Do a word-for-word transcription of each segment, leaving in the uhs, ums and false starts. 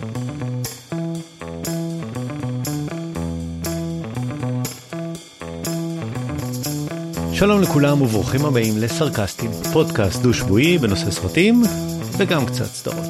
שלום לכולם וברוכים הבאים לסרקסטים, פודקאסט דו-שבועי בנושא סרטים וגם קצת סדרות.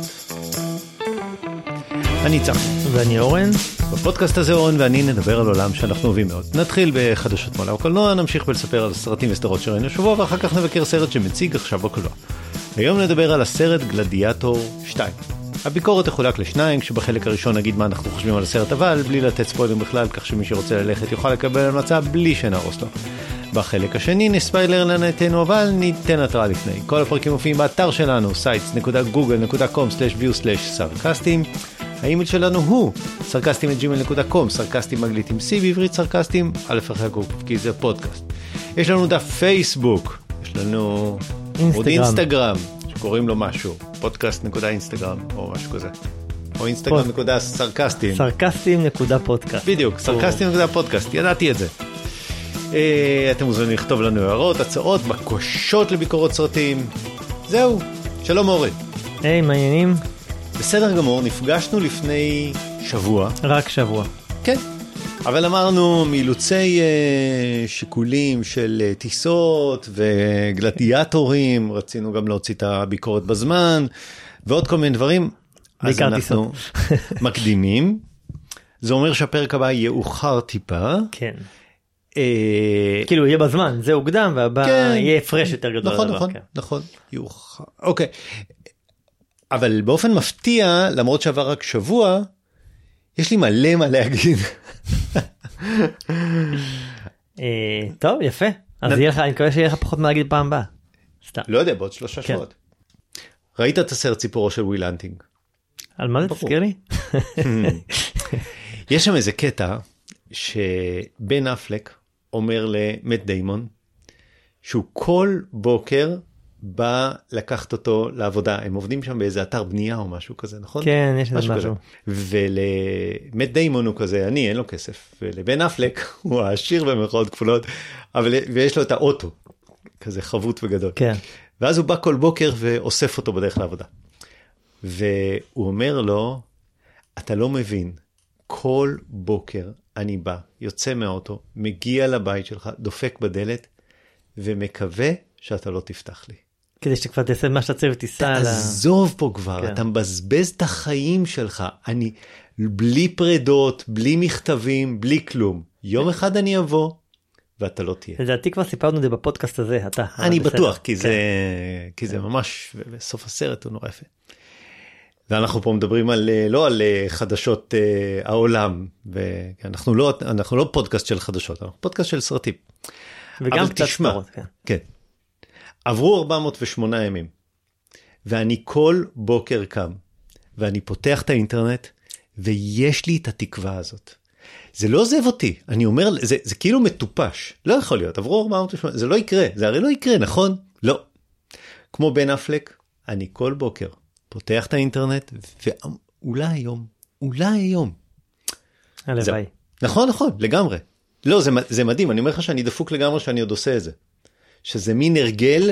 אני צחי. ואני אורן. בפודקאסט הזה אורן ואני נדבר על עולם שאנחנו אוהבים מאוד. נתחיל בחדשות מעלה וקולנוע, נמשיך ולספר על סרטים וסדרות שראינו שבוע, ואחר כך נבקר סרט שמציג עכשיו בקולנוע. היום נדבר על הסרט גלדיאטור שתיים. הביקורת תחולק לשניים, כשבחלק הראשון נגיד מה אנחנו חושבים על הסרט, אבל בלי לתת ספוילרים בכלל, כך שמי שרוצה ללכת יוכל לקבל המלצה בלי שנהרוס לו. בחלק השני נספיילר לנתנו, אבל ניתן התראה לפני. כל הפרקים מופיעים באתר שלנו, sites דוט גוגל דוט קום סלאש ויו סלאש סרקסטים. האימייל שלנו הוא סרקסטים את ג'ימייל דוט קום, סרקסטים מגלית עם C בעברית סרקסטים, א' אחרי גוף, כי זה פודקאסט. יש לנו דף פייסבוק, יש לנו עוד אינסטגרם, שקוראים לו משהו, פודקאסט נקודה אינסטגרם, או משהו כזה. או אינסטגרם נקודה סרקסטים. סרקסטים נקודה פודקאסט. בדיוק, סרקסטים נקודה פודקאסט, ידעתי את זה. אתם מוזמנים לכתוב לנו הערות, הצעות, בקשות לביקורות סרטים. זהו, שלום אורן. היי, מעניינים? בסדר גמור, נפגשנו לפני שבוע. רק שבוע. כן, אבל אמרנו מאילוצי uh, שיקולים של uh, טיסות וגלדיאטורים, רצינו גם להוציא את הביקורת בזמן, ועוד כל מיני דברים. אז אנחנו מקדימים. זה אומר שהפרק הבא יאוחר טיפה. כן. כאילו יהיה בזמן, זה הוקדם, והבא יהיה הפרש יותר גדול. נכון, נכון, נכון, יאוחר. אוקיי. אבל באופן מפתיע, למרות שעבר רק שבוע, יש לי מלא מה להגיד. טוב, יפה. אז אני מקווה שיהיה לך פחות מה להגיד פעם הבאה. סתם. לא יודע, בעוד שלושה שבועות. ראית את הסרט ציפורו של וויל הנטינג? על מה זה תזכיר לי? יש שם איזה קטע, שבן אפלק אומר למט דיימון, שהוא כל בוקר בא לקחת אותו לעבודה. הם עובדים שם באיזה אתר בנייה או משהו כזה, נכון? כן, יש משהו. משהו. ולמט דיימון הוא כזה, אני, אין לו כסף. ולבן אפלק הוא העשיר במרכאות כפולות, אבל, ויש לו את האוטו, כזה חבוט וגדול. כן. ואז הוא בא כל בוקר ואוסף אותו בדרך לעבודה. והוא אומר לו, אתה לא מבין, כל בוקר אני בא, יוצא מהאוטו, מגיע לבית שלך, דופק בדלת, ומקווה שאתה לא תפתח לי. כדי שכבר תעשה מה שאתה צריך ותיסע. תעזוב פה כבר, כן. אתה מבזבז את החיים שלך. אני, בלי פרדות, בלי מכתבים, בלי כלום. יום אחד אני אבוא, ואתה לא תהיה. לדעתי כבר סיפרנו את זה בפודקאסט הזה, אתה. אני בטוח, כי, כן. זה, כי זה ממש, בסוף הסרט הוא נורא יפה. ואנחנו פה מדברים על, לא על חדשות uh, העולם, ואנחנו לא, אנחנו לא פודקאסט של חדשות, אנחנו פודקאסט של סרטים. וגם קצת תשמע, סדרות, כן. כן. עברו ארבע מאות ושמונה ימים, ואני כל בוקר קם, ואני פותח את האינטרנט, ויש לי את התקווה הזאת. זה לא עוזב אותי, אני אומר, זה, זה כאילו מטופש, לא יכול להיות, עברו ארבע מאות ושמונה, זה לא יקרה, זה הרי לא יקרה, נכון? לא. כמו בן אפלק, אני כל בוקר, פותח את האינטרנט, ואולי היום, אולי היום. הלוואי. נכון, נכון, לגמרי. לא, זה, זה מדהים, אני אומר לך שאני דפוק לגמרי שאני עוד עושה את זה. שזה מין הרגל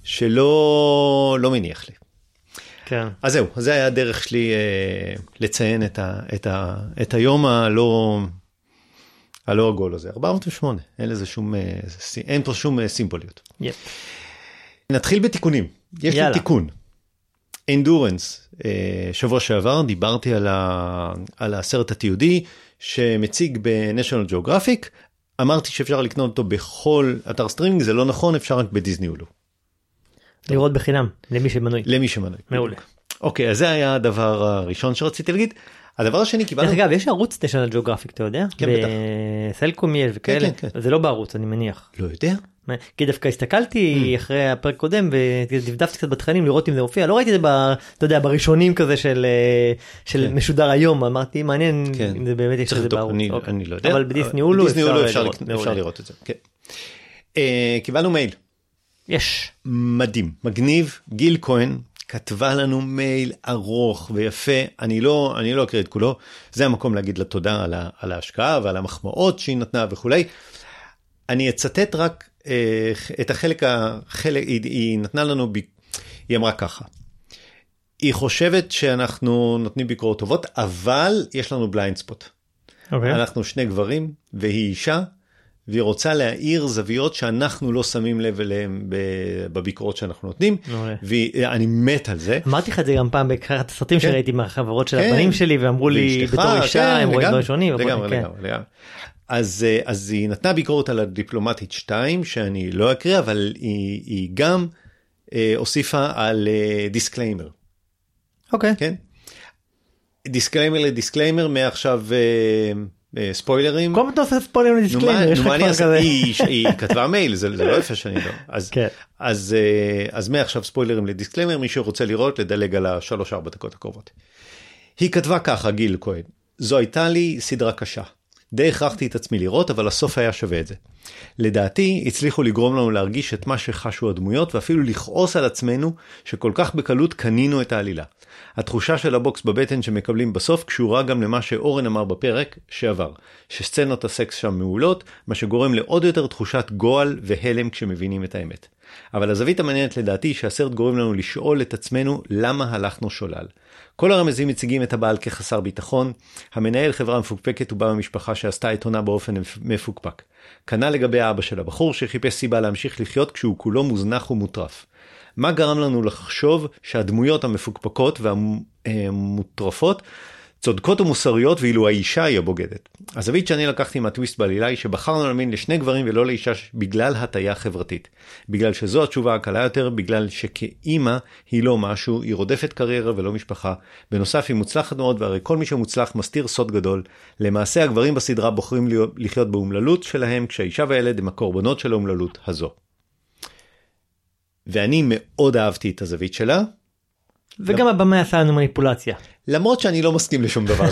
שלא לא מניח לי. כן. אז זהו, זה היה הדרך שלי אה, לציין את, ה, את, ה, את היום הלא, הלא עגול הזה. ארבע מאות ושמונה, אין לזה שום, אין פה שום סימבוליות. Yep. נתחיל בתיקונים. יש יאללה. לי תיקון. אנדורנס, שבוע שעבר דיברתי על, ה, על הסרט התיעודי שמציג בנשיונל ג'אוגרפיק, אמרתי שאפשר לקנות אותו בכל אתר סטרימינג, זה לא נכון, אפשר רק בדיסני הולו. לראות בחינם, למי שמנוי. למי שמנוי. מעולה. אוקיי, אז זה היה הדבר הראשון שרציתי להגיד. הדבר השני קיבלנו... דרך אגב, יש ערוץ נשיונל ג'אוגרפיק, אתה יודע? כן, בטח. בסלקום יש וכאלה. כן, כן. זה לא בערוץ, אני מניח. לא יודע. כי דווקא הסתכלתי אחרי הפרק קודם ודפדפתי קצת בתכנים לראות אם זה מופיע, לא ראיתי את זה אתה יודע בראשונים כזה של משודר היום, אמרתי מעניין אם זה באמת יש לזה בערוץ. אני לא יודע. אבל בדיסני הולו אפשר לראות את זה. קיבלנו מייל. יש. מדהים, מגניב, גיל כהן כתבה לנו מייל ארוך ויפה, אני לא, אני לא אקריא את כולו, זה המקום להגיד לה תודה על, ה, על ההשקעה ועל המחמאות שהיא נתנה וכולי. אני אצטט רק אה, את החלק, החלק היא, היא נתנה לנו, ב, היא אמרה ככה, היא חושבת שאנחנו נותנים ביקורות טובות, אבל יש לנו בליינד ספוט. אוקיי. אנחנו שני גברים, והיא אישה, והיא רוצה להאיר זוויות שאנחנו לא שמים לב אליהם בביקורות שאנחנו נותנים, ואני מת על זה. אמרתי לך את זה גם פעם באחד הסרטים שראיתי מהחברות של הבנים שלי, ואמרו לי בתור אישה, הם רואים דברים שונים. לגמרי, לגמרי. אז היא נתנה ביקורת על הדיפלומטית שתיים, שאני לא אקריא, אבל היא גם הוסיפה על דיסקליימר. אוקיי. כן? דיסקליימר לדיסקליימר, מעכשיו ספוילרים. כל מה אתה עושה ספוילרים לדיסקליימר, יש לך כבר כזה. היא כתבה מייל, זה לא יפה שאני לא. אז מעכשיו ספוילרים לדיסקליימר, מי שרוצה לראות, לדלג על השלוש ארבע דקות הקרובות. היא כתבה ככה, גיל כהן, זו הייתה לי סדרה קשה. די הכרחתי את עצמי לראות, אבל הסוף היה שווה את זה. לדעתי, הצליחו לגרום לנו להרגיש את מה שחשו הדמויות, ואפילו לכעוס על עצמנו, שכל כך בקלות קנינו את העלילה. התחושה של הבוקס בבטן שמקבלים בסוף, קשורה גם למה שאורן אמר בפרק שעבר, שסצנות הסקס שם מעולות, מה שגורם לעוד יותר תחושת גועל והלם כשמבינים את האמת. אבל הזווית המעניינת לדעתי, שהסרט גורם לנו לשאול את עצמנו למה הלכנו שולל. כל הרמזים מציגים את הבעל כחסר ביטחון, המנהל חברה מפוקפקת ובא במשפחה שעשתה את עונה באופן מפוקפק. כנ"ל לגבי האבא של הבחור שחיפש סיבה להמשיך לחיות כשהוא כולו מוזנח ומוטרף. מה גרם לנו לחשוב שהדמויות המפוקפקות והמוטרפות צודקות ומוסריות ואילו האישה היא הבוגדת? הזווית שאני לקחתי מהטוויסט בעלילה היא שבחרנו להאמין לשני גברים ולא לאישה בגלל הטיה חברתית. בגלל שזו התשובה הקלה יותר, בגלל שכאימא היא לא משהו, היא רודפת קריירה ולא משפחה. בנוסף היא מוצלחת מאוד, והרי כל מי שמוצלח מסתיר סוד גדול. למעשה הגברים בסדרה בוחרים לחיות באומללות שלהם, כשהאישה והילד הם הקורבנות של האומללות הזו. ואני מאוד אהבתי את הזווית שלה. וגם הבמה עשה לנו מניפולציה. למרות שאני לא מסכים לשום דבר.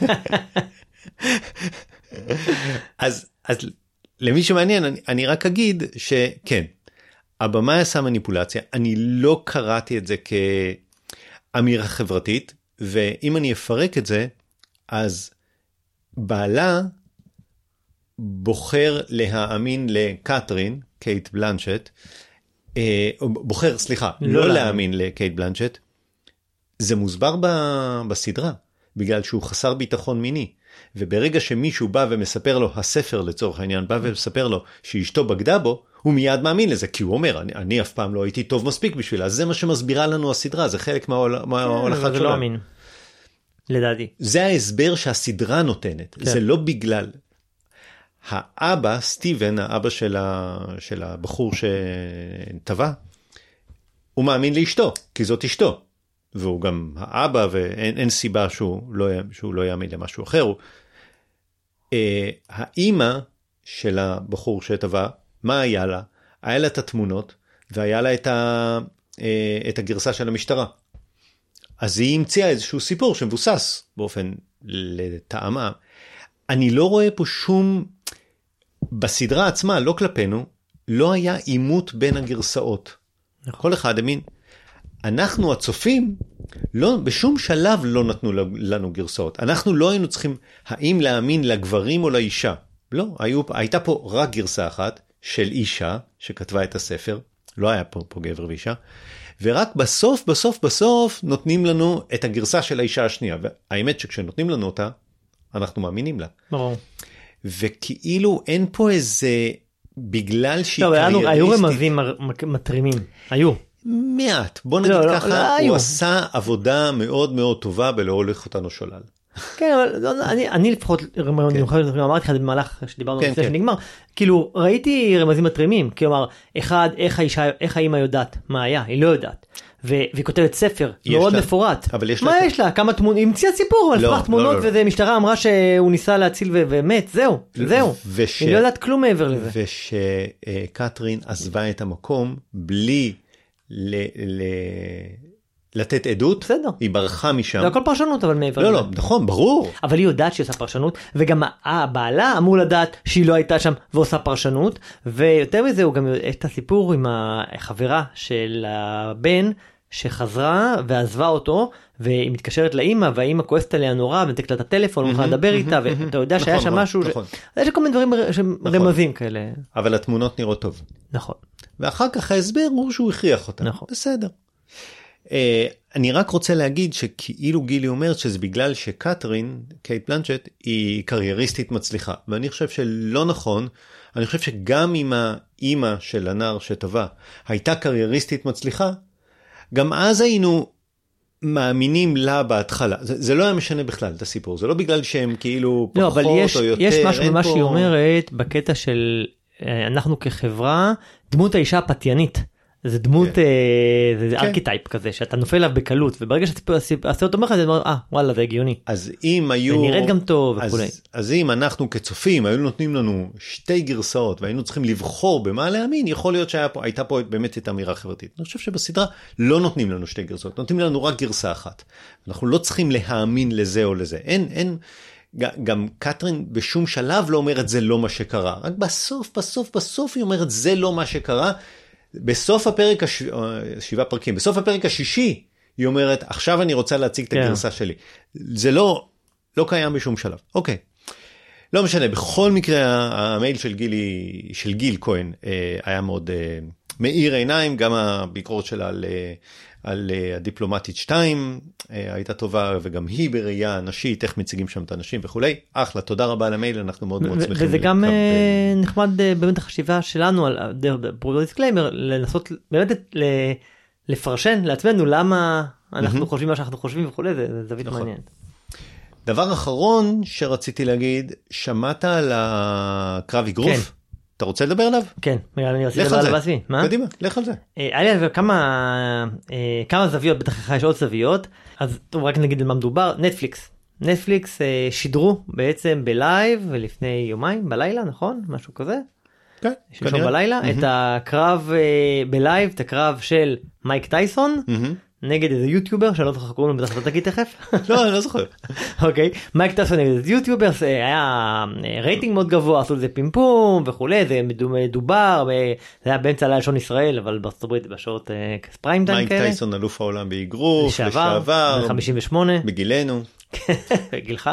אז, אז למי שמעניין, אני, אני רק אגיד שכן, הבמה עשה מניפולציה, אני לא קראתי את זה כאמירה חברתית, ואם אני אפרק את זה, אז בעלה בוחר להאמין לקטרין, קייט בלנצ'ט, בוחר, סליחה, לא, לא להאמין לקייט בלנצ'ט, זה מוסבר בסדרה, בגלל שהוא חסר ביטחון מיני, וברגע שמישהו בא ומספר לו, הספר לצורך העניין, בא ומספר לו שאשתו בגדה בו, הוא מיד מאמין לזה, כי הוא אומר, אני, אני אף פעם לא הייתי טוב מספיק בשבילה, אז זה מה שמסבירה לנו הסדרה, זה חלק מההולכת שלה. זה לא אמין, לדעתי. זה ההסבר שהסדרה נותנת, זה לא בגלל. האבא, סטיבן, האבא של, ה, של הבחור שטבע, הוא מאמין לאשתו, כי זאת אשתו. והוא גם האבא, ואין אין סיבה שהוא לא, שהוא לא יאמין למשהו אחר. אה, האמא של הבחור שטבע, מה היה לה? היה לה את התמונות, והיה לה את, ה, אה, את הגרסה של המשטרה. אז היא המציאה איזשהו סיפור שמבוסס באופן לטעמה. אני לא רואה פה שום, בסדרה עצמה, לא כלפינו, לא היה אימות בין הגרסאות. נכון. כל אחד אמין. אנחנו הצופים, לא, בשום שלב לא נתנו לנו גרסאות. אנחנו לא היינו צריכים, האם להאמין לגברים או לאישה. לא, היו, הייתה פה רק גרסה אחת של אישה שכתבה את הספר, לא היה פה, פה גבר ואישה, ורק בסוף, בסוף, בסוף נותנים לנו את הגרסה של האישה השנייה. והאמת שכשנותנים לנו אותה, אנחנו מאמינים לה. ברור. וכאילו אין פה איזה, בגלל שהיא טוב, קרייריסטית. היו רמזים מטרימים, היו. מעט, בוא נגיד לא, ככה, לא, הוא לא עשה עבודה מאוד מאוד טובה בלא הולך אותנו שולל. כן, אבל לא, אני, אני לפחות, אני אמרתי לך במהלך שדיברנו על זה שנגמר, כאילו ראיתי רמזים מטרימים, כלומר, אחד, איך האישה, איך האמא יודעת מה היה, היא לא יודעת. והיא כותבת ספר מאוד מפורט. מה יש לה? כמה תמונות? היא המציאה סיפור, על סמך תמונות, וזה משטרה אמרה שהוא ניסה להציל ומת, זהו, זהו. היא לא יודעת כלום מעבר לזה. ושקטרין עזבה את המקום בלי לתת עדות, בסדר. היא ברחה משם. זה הכל פרשנות, אבל מעבר לזה. לא, לא, נכון, ברור. אבל היא יודעת שהיא עושה פרשנות, וגם הבעלה אמור לדעת שהיא לא הייתה שם ועושה פרשנות, ויותר מזה הוא גם יש את הסיפור עם החברה של הבן, שחזרה ועזבה אותו, והיא מתקשרת לאמא, והאמא כועסת עליה נורא, ונתקת לה את הטלפון, ומוכנה לדבר איתה, ואתה יודע שהיה שם משהו, יש כל מיני דברים רמזים כאלה. אבל התמונות נראות טוב. נכון. ואחר כך ההסבר הוא שהוא הכריח אותה. נכון. בסדר. אני רק רוצה להגיד שכאילו גילי אומרת שזה בגלל שקטרין, קייט בלנצ'ט, היא קרייריסטית מצליחה. ואני חושב שלא נכון, אני חושב שגם אם האימא של הנער שטבע הייתה קרייריסטית מצליחה, גם אז היינו מאמינים לה בהתחלה. זה, זה לא היה משנה בכלל את הסיפור. זה לא בגלל שהם כאילו לא, פחות יש, או יותר. יש משהו ממה פה... שהיא אומרת בקטע של אנחנו כחברה, דמות האישה הפתיינית. זה דמות, כן. אה, זה כן. ארכיטייפ כזה, שאתה נופל עליו בקלות, וברגע שאתה עושה אותו מחר, אתה אומר, אה, וואלה, זה הגיוני. אז אם היו... זה נראית גם טוב אז, וכולי. אז אם אנחנו כצופים, היו נותנים לנו שתי גרסאות, והיינו צריכים לבחור במה להאמין, יכול להיות שהייתה פה באמת את האמירה חברתית. אני חושב שבסדרה לא נותנים לנו שתי גרסאות, נותנים לנו רק גרסה אחת. אנחנו לא צריכים להאמין לזה או לזה. אין, אין... גם קטרין בשום שלב לא אומרת זה לא מה שקרה, רק בסוף, בסוף, בסוף היא אומרת זה לא מה שקרה, בסוף הפרק, הש... שבעה פרקים, בסוף הפרק השישי, היא אומרת, עכשיו אני רוצה להציג את הגרסה שלי. זה לא, לא קיים בשום שלב. אוקיי. לא משנה, בכל מקרה, המייל של גילי, של גיל כהן, היה מאוד מאיר עיניים, גם הביקורת שלה על, על הדיפלומטית שתיים, הייתה טובה, וגם היא בראייה נשית, איך מציגים שם את האנשים וכולי. אחלה, תודה רבה על המייל, אנחנו מאוד מאוד שמחים. וזה גם נחמד באמת החשיבה שלנו, על פרודו דיסקליימר, לנסות באמת לפרשן לעצמנו, למה אנחנו חושבים מה שאנחנו חושבים וכולי, זה זווית מעניינת. דבר אחרון שרציתי להגיד, שמעת על הקרב אגרוף? אתה רוצה לדבר עליו? כן, אני רציתי לדבר עליו בעצמי. קדימה, לך על זה. היה לי כמה זוויות, בטח יש עוד זוויות, אז טוב, רק נגיד על מה מדובר. נטפליקס. נטפליקס שידרו בעצם בלייב, ולפני יומיים, בלילה, נכון? משהו כזה? כן. שלשום בלילה, את הקרב בלייב, את הקרב של מייק טייסון, נגד איזה יוטיובר, שאני לא זוכר קוראים לו, בטח אתה תגיד תכף. לא, אני לא זוכר. אוקיי, מייק טייסון נגד איזה יוטיובר, היה רייטינג מאוד גבוה, עשו לזה פימפום וכולי, זה מדובר, זה היה באמצע הלילה שעון ישראל, אבל בארצות הברית בשעות פריים טיים כאלה. מייק טייסון אלוף העולם באגרוף, לשעבר, חמישים ושמונה. בגילנו. גילך.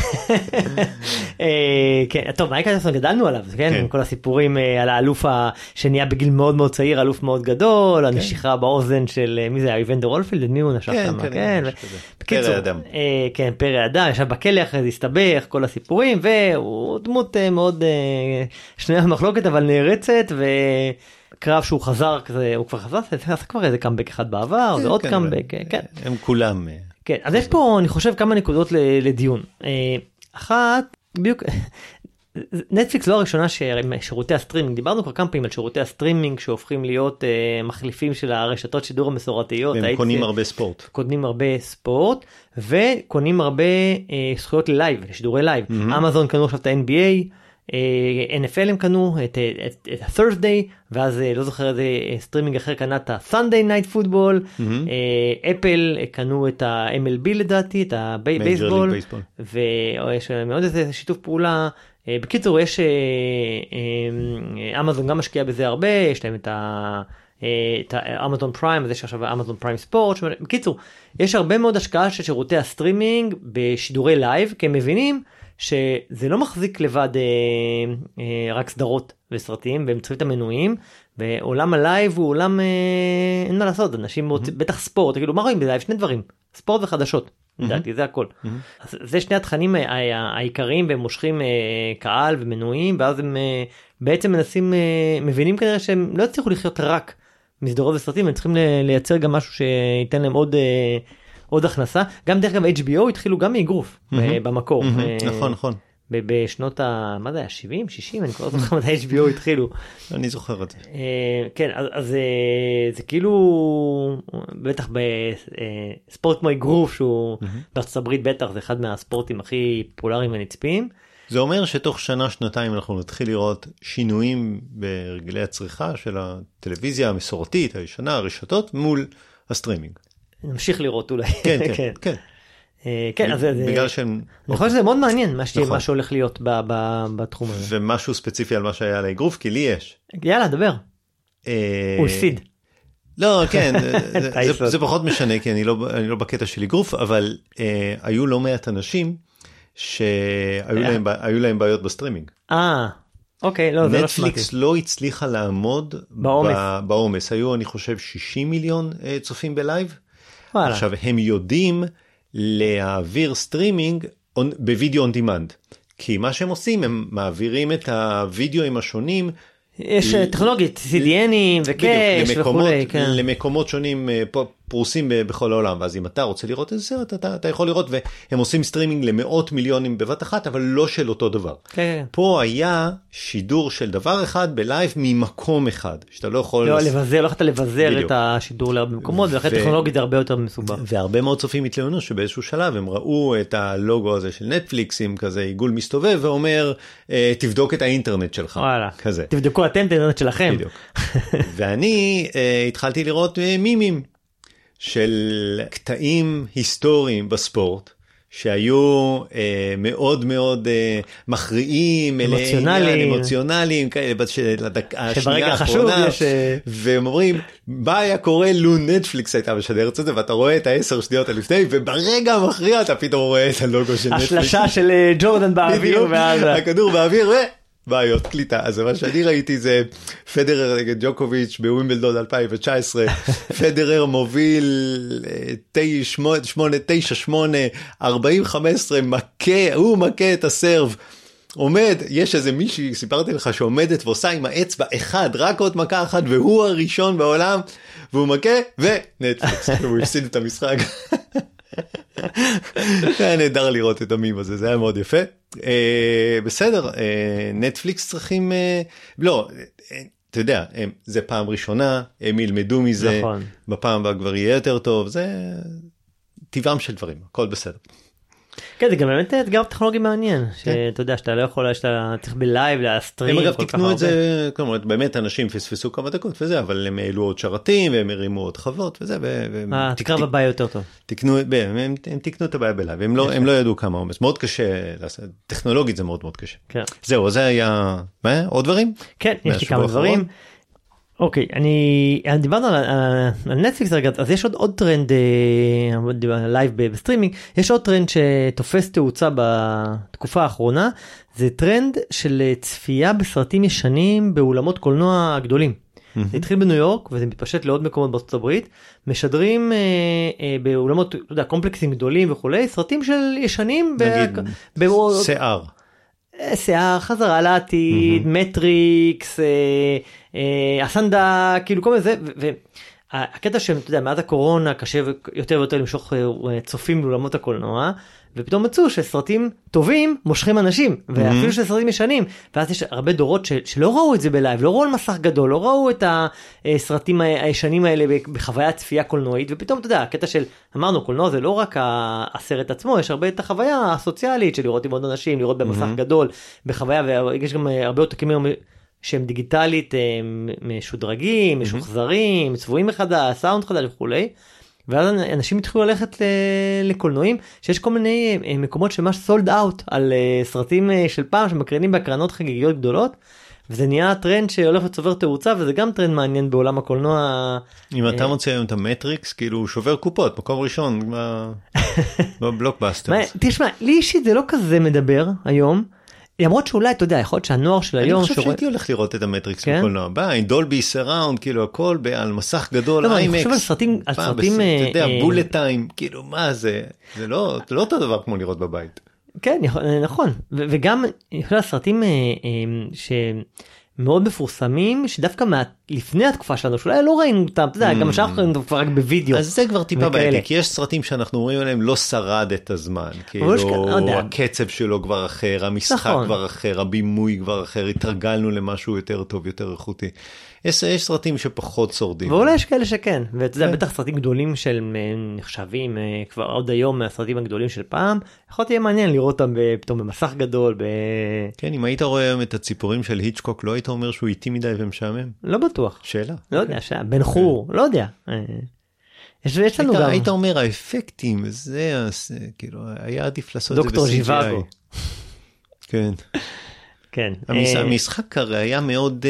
כן, טוב, מייק טייסון גדלנו עליו, כן, כל הסיפורים על האלוף שנהיה בגיל מאוד מאוד צעיר, אלוף מאוד גדול, הנשיכה באוזן של, מי זה, איבנדר הולפילד, מי הוא נשך שם, כן, פרא אדם. כן, פרא אדם, ישב בכלא אחרי זה הסתבך, כל הסיפורים, והוא דמות מאוד שנויה במחלוקת, אבל נערצת, וקרב שהוא חזר כזה, הוא כבר חזר, זה כבר איזה קאמבק אחד בעבר, זה עוד קאמבק, כן. הם כולם... כן, אז יש פה, אני חושב, כמה נקודות לדיון. אחת, בדיוק, נטפליקס לא הראשונה ששירותי הסטרימינג, דיברנו כבר כמה פעמים על שירותי הסטרימינג שהופכים להיות מחליפים של הרשתות שידור המסורתיות. והם קונים הרבה ספורט. קונים הרבה ספורט, וקונים הרבה זכויות ללייב, לשידורי לייב. אמזון קנו עכשיו את ה-אן בי איי, אן אף אל הם קנו את ה-Thursday, ואז לא זוכר איזה סטרימינג אחר קנה את ה-Sunday Night Football, אפל קנו את ה-אם אל בי לדעתי, את הבייסבול, ויש מאוד איזה שיתוף פעולה. בקיצור, יש אמזון גם משקיע בזה הרבה, יש להם את ה... את האמזון פריים, אז יש עכשיו אמזון פריים ספורט. בקיצור, יש הרבה מאוד השקעה של שירותי הסטרימינג בשידורי לייב, כי הם מבינים שזה לא מחזיק לבד אה, אה, רק סדרות וסרטים, והם צריכים את המנויים, ועולם הלייב הוא עולם, אה, אין מה לעשות, אנשים mm-hmm. רוצים, בטח ספורט, כאילו, מה רואים בלייב? שני דברים, ספורט וחדשות, mm-hmm. לדעתי, זה הכל. Mm-hmm. אז זה שני התכנים העיקריים, והם מושכים אה, קהל ומנויים, ואז הם אה, בעצם מנסים, אה, מבינים כנראה שהם לא יצליחו לחיות רק מסדרות וסרטים, הם צריכים לייצר גם משהו שייתן להם עוד... אה, עוד הכנסה, גם דרך גם אייץ' בי או התחילו גם מאגרוף במקור. נכון, נכון. בשנות ה... מה זה, שבעים, שישים, אני כבר לא זוכר מתי אייץ' בי או התחילו. אני זוכר את זה. כן, אז זה כאילו, בטח בספורט כמו אגרוף, שהוא בארצות הברית בטח, זה אחד מהספורטים הכי פופולריים ונצפים. זה אומר שתוך שנה, שנתיים אנחנו נתחיל לראות שינויים ברגלי הצריכה של הטלוויזיה המסורתית, הישנה, הרשתות, מול הסטרימינג. נמשיך לראות אולי. כן, כן, כן. כן, אז בגלל שהם... אני חושב שזה מאוד מעניין מה שהולך להיות בתחום הזה. ומשהו ספציפי על מה שהיה על האגרוף, כי לי יש. יאללה, דבר. הוא הפסיד. לא, כן, זה פחות משנה, כי אני לא בקטע של אגרוף, אבל היו לא מעט אנשים שהיו להם בעיות בסטרימינג. אה, אוקיי, לא, זה לא שמעתי. נטפליקס לא הצליחה לעמוד בעומס. היו, אני חושב, שישים מיליון צופים בלייב, עכשיו, הם יודעים להעביר סטרימינג בווידאו און דימנד, כי מה שהם עושים, הם מעבירים את הווידאוים השונים, יש טכנולוגית, סי די אנים וקאש וכולי, כן. למקומות שונים פרוסים בכל העולם, ואז אם אתה רוצה לראות איזה סרט, אתה, אתה יכול לראות, והם עושים סטרימינג למאות מיליונים בבת אחת, אבל לא של אותו דבר. כן. פה היה שידור של דבר אחד בלייב ממקום אחד, שאתה לא יכול... לא, לבזר, לא יכולת לבזר בדיוק. את השידור להרבה מקומות, ולכן ו... טכנולוגית זה הרבה יותר מסובך. והרבה מאוד צופים התלוננו שבאיזשהו שלב הם ראו את הלוגו הזה של נטפליקס, עם כזה עיגול מסתובב, ואומר, תבדוק את האינטרנט שלך. וואלה. כזה. תבדקו אתם את האינטרנט שלכם. בדיוק. ואני התחלתי לראות מימים. של קטעים היסטוריים בספורט, שהיו אה, מאוד מאוד אה, מכריעים, אמוציונליים, אמוציונליים, כאלה, שברגע חשוב יש... והם אומרים, מה היה קורה לו נטפליקס הייתה משדרת את זה, ואתה רואה את העשר שניות הלפני, וברגע המכריע אתה פתאום רואה את הלוגו של נטפליקס. השלשה של ג'ורדן באוויר, ואז... הכדור באוויר, ו... בעיות קליטה. אז מה שאני ראיתי זה פדרר נגד ג'וקוביץ' בווימבלדון אלפיים תשע עשרה, פדרר מוביל שמונה תשע שמונה, ארבעים חמש עשרה, מכה, הוא מכה את הסרב, עומד, יש איזה מישהי, סיפרתי לך שעומדת ועושה עם האצבע אחד, רק עוד מכה אחת, והוא הראשון בעולם, והוא מכה, ונטפליקס, הוא הפסיד את המשחק. זה היה נהדר לראות את המים הזה, זה היה מאוד יפה. בסדר, נטפליקס צריכים, לא, אתה יודע, זה פעם ראשונה, הם ילמדו מזה, בפעם הבאה כבר יהיה יותר טוב, זה טבעם של דברים, הכל בסדר. כן, זה גם באמת אתגר טכנולוגי מעניין, שאתה יודע, שאתה לא יכול, שאתה צריך בלייב, להסטרים. הם אגב תקנו את זה, כלומר, באמת אנשים פספסו כמה דקות וזה, אבל הם העלו עוד שרתים, והם הרימו עוד חוות וזה. תקרא בבעיה יותר טוב. הם תקנו את הבעיה בלייב, הם לא ידעו כמה עומס, מאוד קשה, טכנולוגית זה מאוד מאוד קשה. זהו, זה היה, מה? עוד דברים? כן, יש לי כמה דברים. אוקיי, אני, דיברנו על, על נטפליקס רגע, אז יש עוד, עוד טרנד, לייב בסטרימינג, יש עוד טרנד שתופס תאוצה בתקופה האחרונה, זה טרנד של צפייה בסרטים ישנים באולמות קולנוע גדולים. Mm-hmm. זה התחיל בניו יורק, וזה מתפשט לעוד מקומות בארצות הברית, משדרים אה, אה, באולמות, אתה יודע, קומפלקסים גדולים וכולי, סרטים של ישנים, נגיד, ב- שיער. שיער, חזרה לעתיד, מטריקס, הסנדה, כאילו כל מיני זה, והקטע שהם, אתה יודע, מאז הקורונה קשה יותר ויותר למשוך צופים באולמות הקולנוע, ופתאום מצאו שסרטים טובים מושכים אנשים, ואפילו שסרטים ישנים, ואז יש הרבה דורות שלא ראו את זה בלייב, לא ראו על מסך גדול, לא ראו את הסרטים הישנים האלה בחוויית צפייה קולנועית, ופתאום, אתה יודע, הקטע של, אמרנו, קולנוע זה לא רק הסרט עצמו, יש הרבה את החוויה הסוציאלית של לראות עם עוד אנשים, לראות במסך גדול, בחוויה, ויש גם הרבה עותקים שהם דיגיטלית משודרגים, משוחזרים, צבועים מחדש, סאונד חדש וכולי, ואז אנשים התחילו ללכת לקולנועים, שיש כל מיני מקומות שממש סולד אאוט על סרטים של פעם, שמקרינים בהקרנות חגיגיות גדולות, וזה נהיה טרנד שהולך וצובר תאוצה, וזה גם טרנד מעניין בעולם הקולנוע. אם אתה מוצא היום את המטריקס, כאילו הוא שובר קופות, מקום ראשון, בבלוקבאסטרס. תשמע, לי אישית זה לא כזה מדבר היום, למרות שאולי, אתה יודע, יכול להיות שהנוער של היום... אני חושב שהייתי הולך לראות את המטריקס בקולנוע. בא, עם דולבי סראונד, כאילו הכל על מסך גדול, איימקס. אני חושב על סרטים... אתה יודע, בולט טיים, כאילו מה זה? זה לא אותו דבר כמו לראות בבית. כן, נכון. וגם, אני חושב על סרטים שמאוד מפורסמים, שדווקא לפני התקופה שלנו, שאולי לא ראינו אותם, אתה יודע, גם שאנחנו ראינו כבר רק בווידאו. אז זה כבר טיפה בעייתי, כי יש סרטים שאנחנו רואים עליהם לא שרד את הזמן, כאילו הקצב שלו כבר אחר, המשחק כבר אחר, הבימוי כבר אחר, התרגלנו למשהו יותר טוב, יותר איכותי. יש סרטים שפחות שורדים. ואולי יש כאלה שכן, ואתה יודע, בטח סרטים גדולים של נחשבים, כבר עוד היום מהסרטים הגדולים של פעם, יכול להיות מעניין לראות אותם פתאום במסך גדול. כן, אם היית רואה היום את הציפורים של היצ'קוק, לא היית אומר שהוא איטי מדי ומשעמם? לא בטוח. שאלה. לא יודע, בן חור, לא יודע. יש לנו גם... היית אומר, האפקטים, זה, כאילו, היה עדיף לעשות את זה דוקטור ז'יוואגו. כן. כן. המשחק הרי היה מאוד...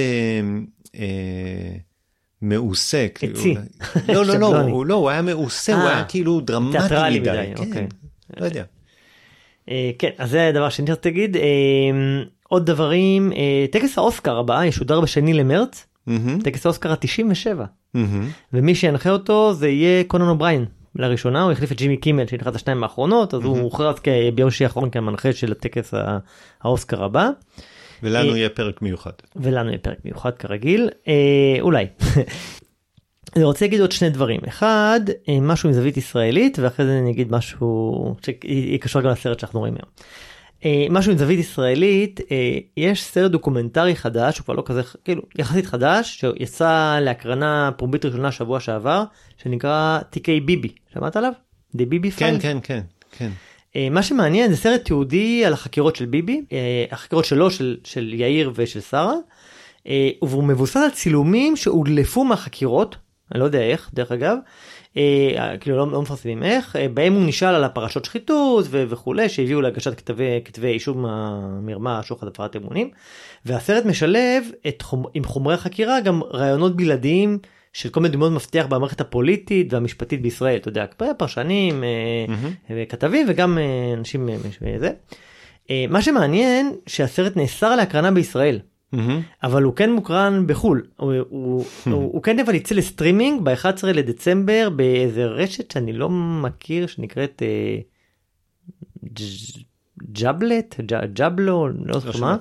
מעושה. עצי. לא, לא, לא, לא, הוא היה מעושה, הוא היה כאילו דרמטי מדי. תיאטרלי מדי, אוקיי. לא יודע. כן, אז זה הדבר שאני רוצה להגיד. עוד דברים, טקס האוסקר הבא ישודר בשני למרץ, טקס האוסקר ה-תשעים ושבע, ומי שינחה אותו זה יהיה קונן אובריין, לראשונה, הוא החליף את ג'ימי קימל שנכנס לשניים האחרונות, אז הוא הוכרז ביום שישי האחרון כמנחה של הטקס האוסקר הבא. ולנו יהיה פרק מיוחד. ולנו יהיה פרק מיוחד כרגיל, אולי. אני רוצה להגיד עוד שני דברים. אחד, משהו עם זווית ישראלית, ואחרי זה אני אגיד משהו שקשור גם לסרט שאנחנו רואים היום. משהו עם זווית ישראלית, יש סרט דוקומנטרי חדש, הוא כבר לא כזה, כאילו, יחסית חדש, שיצא להקרנה פומבית ראשונה שבוע שעבר, שנקרא תיקי ביבי. שמעת עליו? די ביבי כן, כן, כן, כן. מה שמעניין זה סרט תיעודי על החקירות של ביבי, החקירות שלו, של, של יאיר ושל שרה, והוא מבוסס על צילומים שהודלפו מהחקירות, אני לא יודע איך, דרך אגב, כאילו לא, לא מפרסמים איך, בהם הוא נשאל על הפרשות שחיתות ו- וכולי, שהביאו להגשת כתבי, כתבי אישום מרמה, שוחד, הפרת אמונים, והסרט משלב את חומ, עם חומרי החקירה גם רעיונות בלעדיים, של כל מיני דמות מפתח במערכת הפוליטית והמשפטית בישראל, אתה יודע, פרשנים, mm-hmm. כתבים וגם אנשים וזה. מה שמעניין שהסרט נאסר להקרנה בישראל, mm-hmm. אבל הוא כן מוקרן בחול, הוא, הוא, mm-hmm. הוא, הוא כן אבל יצא לסטרימינג ב-אחד עשר לדצמבר באיזה רשת שאני לא מכיר, שנקראת ג'אבלט, ג'אבלו, לא זוכר מה.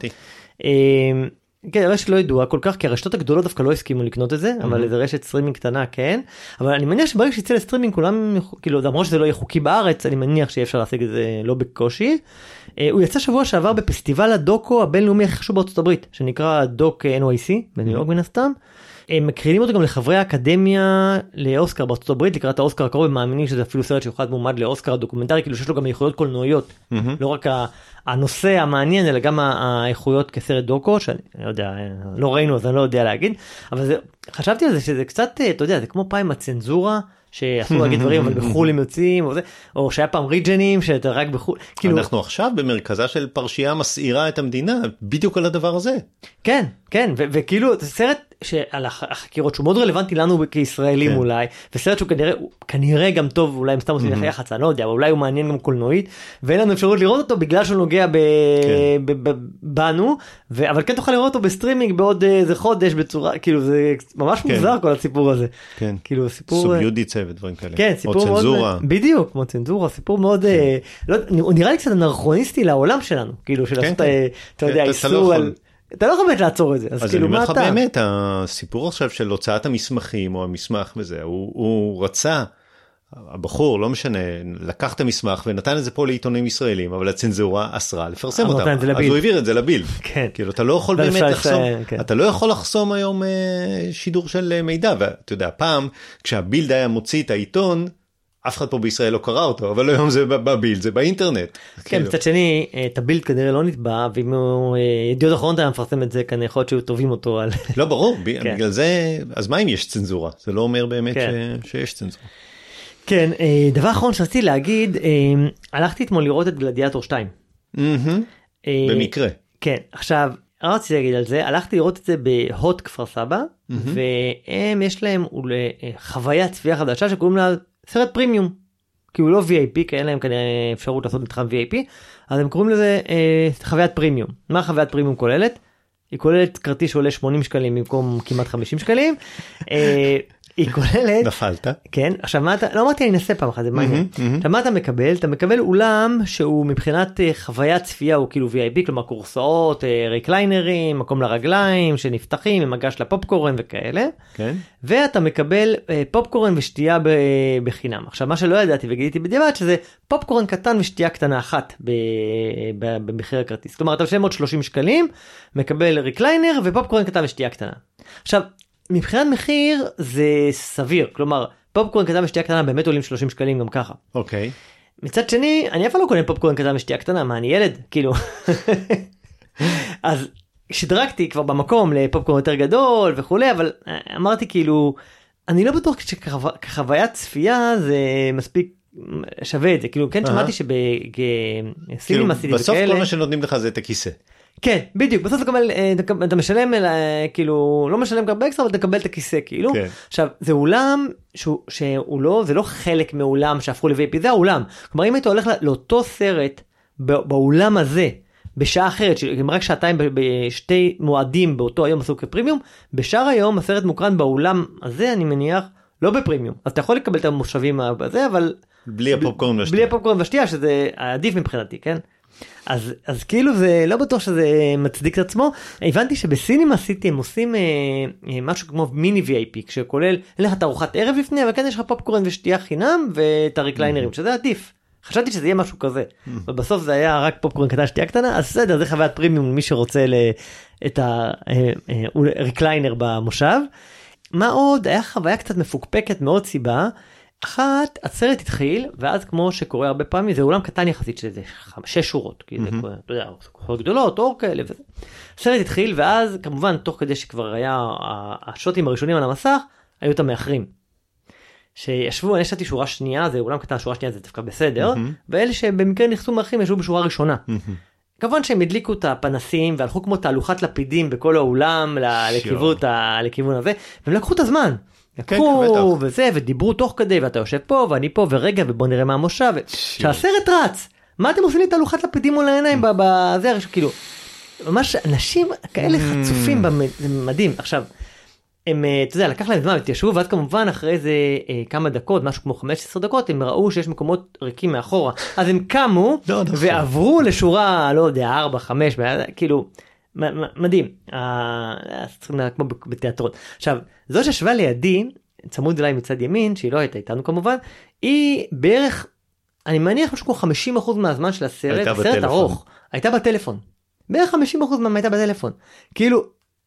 כן, הרשת לא ידועה כל כך, כי הרשתות הגדולות דווקא לא הסכימו לקנות את זה, אבל איזה רשת סטרימינג קטנה, כן. אבל אני מניח שברגע שיצא לסטרימינג, כולם, כאילו, למרות שזה לא יהיה חוקי בארץ, אני מניח שאי אפשר להשיג את זה לא בקושי. הוא יצא שבוע שעבר בפסטיבל הדוקו הבינלאומי הכי חשוב בארצות הברית, שנקרא דוק אן וואי סי, בניו יורק מן הסתם. הם מקרינים אותו גם לחברי האקדמיה לאוסקר בארצות הברית, לקראת האוסקר הקרוב, הם מאמינים שזה אפילו סרט שיוכל מועמד לאוסקר הדוקומנטרי, כאילו שיש לו גם איכויות קולנועיות, לא רק הנושא המעניין, אלא גם האיכויות כסרט דוקו, שאני לא יודע, לא ראינו, אז אני לא יודע להגיד, אבל זה, חשבתי על זה שזה קצת, אתה יודע, זה כמו פעם הצנזורה, שאסור להגיד דברים, אבל בחול הם יוצאים, או, זה, או שהיה פעם ריג'נים, שאתה רק בחול. כאילו... אנחנו עכשיו במרכזה של פרשייה מסעירה את המדינה, בדיוק על הדבר הזה. כן, כן, ו- וכאילו, זה סרט שעל החקירות, שהוא מאוד רלוונטי לנו כישראלים כן. אולי, וסרט שהוא כנראה, כנראה גם טוב, אולי הם סתם עושים לך יחץ, אני לא יודע, אבל אולי הוא מעניין גם קולנועית, ואין לנו אפשרות לראות אותו בגלל שהוא נוגע ב- כן. ב- ב- בנו, ו- אבל כן תוכל לראות אותו בסטרימינג בעוד איזה חודש בצורה, כאילו זה ממש כן. מוזר כל הסיפור הזה. כן. כאילו סיפור... סוביודיצה ודברים כאלה. כן, סיפור מאוד... צנזורה. בדיוק, כמו צנזורה, סיפור מאוד... כן. לא, הוא נראה לי קצת אנרכוניסטי לעולם שלנו, כאילו של לעשות, אתה יודע, איסור על... אתה לא יכול באמת לעצור את זה, אז, אז כאילו מה אתה? אז אני אומר לך באמת, הסיפור עכשיו של הוצאת המסמכים או המסמך וזה, הוא, הוא רצה, הבחור, לא משנה, לקח את המסמך ונתן את זה פה לעיתונים ישראלים, אבל הצנזורה אסרה לפרסם אותם, אז הוא העביר את זה לביל. כן. כאילו אתה לא יכול באמת לחסום, כן. אתה לא יכול לחסום היום שידור של מידע, ואתה יודע, פעם כשהבילד היה מוציא את העיתון, אף אחד פה בישראל לא קרא אותו, אבל היום זה בבילד, זה באינטרנט. כן, מצד שני, את הבילד כנראה לא נתבע, ואם הוא ידיעות אחרונות היה מפרסם את זה, כנראה יכול להיות שהוא טובים אותו על... לא, ברור, בגלל זה, אז מה אם יש צנזורה? זה לא אומר באמת שיש צנזורה. כן, דבר אחרון שרציתי להגיד, הלכתי אתמול לראות את גלדיאטור שתיים. במקרה. כן, עכשיו, רציתי להגיד על זה, הלכתי לראות את זה בהוט כפר סבא, והם יש להם חוויית צפייה חדשה שקוראים לה סרט פרימיום, כי הוא לא וי איי פי, כי אין להם כנראה אפשרות לעשות מתחם וי איי פי, אז הם קוראים לזה אה, חוויית פרימיום. מה חוויית פרימיום כוללת? היא כוללת כרטיס שעולה שמונים שקלים במקום כמעט חמישים שקלים, אה, היא כוללת... נפלת. כן, עכשיו מה אתה... לא אמרתי אני אנסה פעם אחת, זה מעניין. עכשיו מה אתה מקבל? אתה מקבל אולם שהוא מבחינת חוויית צפייה הוא כאילו וי איי פי, כלומר קורסאות, ריקליינרים, מקום לרגליים שנפתחים, עם מגש לפופקורן וכאלה. כן. ואתה מקבל פופקורן ושתייה בחינם. עכשיו מה שלא ידעתי וגיליתי בדיעבד שזה פופקורן קטן ושתייה קטנה אחת במחיר הכרטיס. כלומר אתה משלם עוד שלושים שקלים, מקבל ריקליינר ופופקורן קטן ושתייה קטנה. עכשיו מבחינת מחיר זה סביר, כלומר פופקורן קטן ושתייה קטנה באמת עולים שלושים שקלים גם ככה. אוקיי. מצד שני, אני אף פעם לא קונה פופקורן קטן ושתייה קטנה, מה אני ילד? כאילו. אז שדרגתי כבר במקום לפופקורן יותר גדול וכולי, אבל אמרתי כאילו, אני לא בטוח שכחוויית צפייה זה מספיק שווה את זה, כאילו כן שמעתי שבסינים עשיתי בסוף כל מה שנותנים לך זה את הכיסא. כן, בדיוק, בסוף אתה משלם, כאילו, לא משלם הרבה אקסטרה, אבל תקבל את הכיסא, כאילו. עכשיו, זה אולם, שהוא לא, זה לא חלק מאולם שהפכו ל-וי איי פי, זה האולם. כלומר, אם היית הולך לאותו סרט, באולם הזה, בשעה אחרת, אם רק שעתיים בשתי מועדים באותו היום עשו כפרימיום, בשאר היום הסרט מוקרן באולם הזה, אני מניח, לא בפרימיום. אז אתה יכול לקבל את המושבים בזה, אבל... בלי הפופקורן והשתייה. בלי הפופקורן והשתייה, שזה עדיף מבחינתי, כן? אז, אז כאילו זה לא בטוח שזה מצדיק את עצמו. הבנתי שבסינימה סיטי הם עושים אה, אה, משהו כמו מיני וי איי פי, שכולל, אין לך את ארוחת ערב לפני, אבל כן יש לך פופקורן ושתייה חינם, ואת הריקליינרים, שזה עדיף. חשבתי שזה יהיה משהו כזה, ובסוף זה היה רק פופקורן קטן שתייה קטנה, אז בסדר, זה חוויית פרימיום, מי שרוצה ל, את הריקליינר במושב. מה עוד? היה חוויה קצת מפוקפקת מאוד סיבה, אחת, הסרט התחיל, ואז כמו שקורה הרבה פעמים, זה אולם קטן יחסית שזה שש שורות, כי זה, אתה יודע, כוחות גדולות, אור כאלה וזה. הסרט התחיל, ואז כמובן, תוך כדי שכבר היה השוטים הראשונים על המסך, היו את המאחרים. שישבו, אני ישבתי שורה שנייה, זה אולם קטן, שורה שנייה זה דווקא בסדר, ואלה שבמקרה נכנסו מאחרים, ישבו בשורה ראשונה. כמובן שהם הדליקו את הפנסים, והלכו כמו תהלוכת לפידים בכל האולם, לכיוון הזה, והם לקחו את הזמן. לקחו וזה, ודיברו תוך כדי, ואתה יושב פה, ואני פה, ורגע, ובוא נראה מה המושב, שהסרט רץ, מה אתם עושים לי תהלוכת לפידים מול העיניים, בזה, כאילו, ממש אנשים כאלה חצופים, זה מדהים. עכשיו, הם, אתה יודע, לקח להם זמן, התיישבו, ואז כמובן אחרי איזה כמה דקות, משהו כמו חמש עשרה דקות, הם ראו שיש מקומות ריקים מאחורה, אז הם קמו, ועברו לשורה, לא יודע, ארבע, חמש, כאילו, מדהים, צריכים כמו בתיאטרון. עכשיו, זו ששווה לידי, צמוד אליי מצד ימין, שהיא לא הייתה איתנו כמובן, היא בערך, אני מניח משהו כמו חמישים אחוז מהזמן של הסרט, הסרט ארוך, הייתה בטלפון. בערך חמישים אחוז מהזמן הייתה בטלפון. כאילו,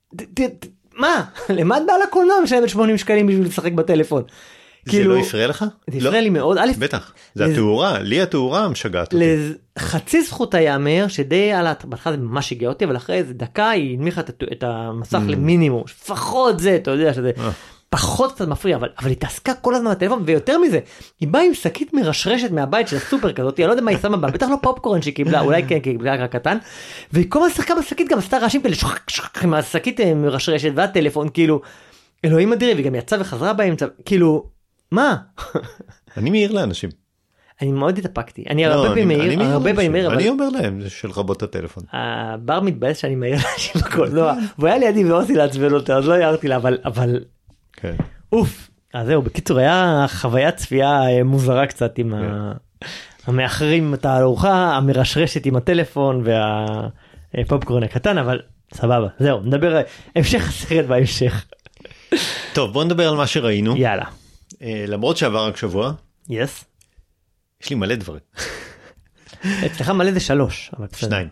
מה? למה את בעל הקולנוע משלמת שמונים שקלים בשביל לשחק בטלפון? זה לא יפריע לך? זה יפריע לי מאוד. בטח, זה התאורה, לי התאורה משגעת אותי. חצי זכות היאמר, שדי על בהתחלה זה ממש הגיע אותי, אבל אחרי איזה דקה היא הנמיכה את המסך למינימום, לפחות זה, אתה יודע שזה פחות קצת מפריע, אבל היא תעסקה כל הזמן בטלפון, ויותר מזה, היא באה עם שקית מרשרשת מהבית של הסופר כזאת, אני לא יודע מה היא שמה בה, בטח לא פופקורן שהיא קיבלה, אולי כן, כי היא קיבלה רק קטן, והיא כל הזמן שחקה בשקית, גם עשתה רעשים כאלה, שחק, שחק, עם השקית מרשרשת, והטלפון, כאילו, אלוהים אדירים, והיא גם יצאה וחזרה באמצע, כאילו, מה? אני מעיר לאנשים. אני מאוד התאפקתי, אני הרבה פעמים מעיר, הרבה פעמים מעיר, אני אומר להם, זה של רבות הטלפון. הבר מתבאס שאני מעיר לאנשים הכל, לא, והוא היה לידי ולא עושה לעצבן אותה, אז לא הערתי לה, אבל אוף, אז זהו, בקיצור, היה חוויית צפייה מוזרה קצת עם המאחרים, את הארוחה המרשרשת עם הטלפון והפופקורן הקטן, אבל סבבה, זהו, נדבר, המשך הסרט בהמשך. טוב, בוא נדבר על מה שראינו. יאללה. למרות שעבר רק שבוע. יס. יש לי מלא דברים. אצלך מלא זה שלוש. שניים.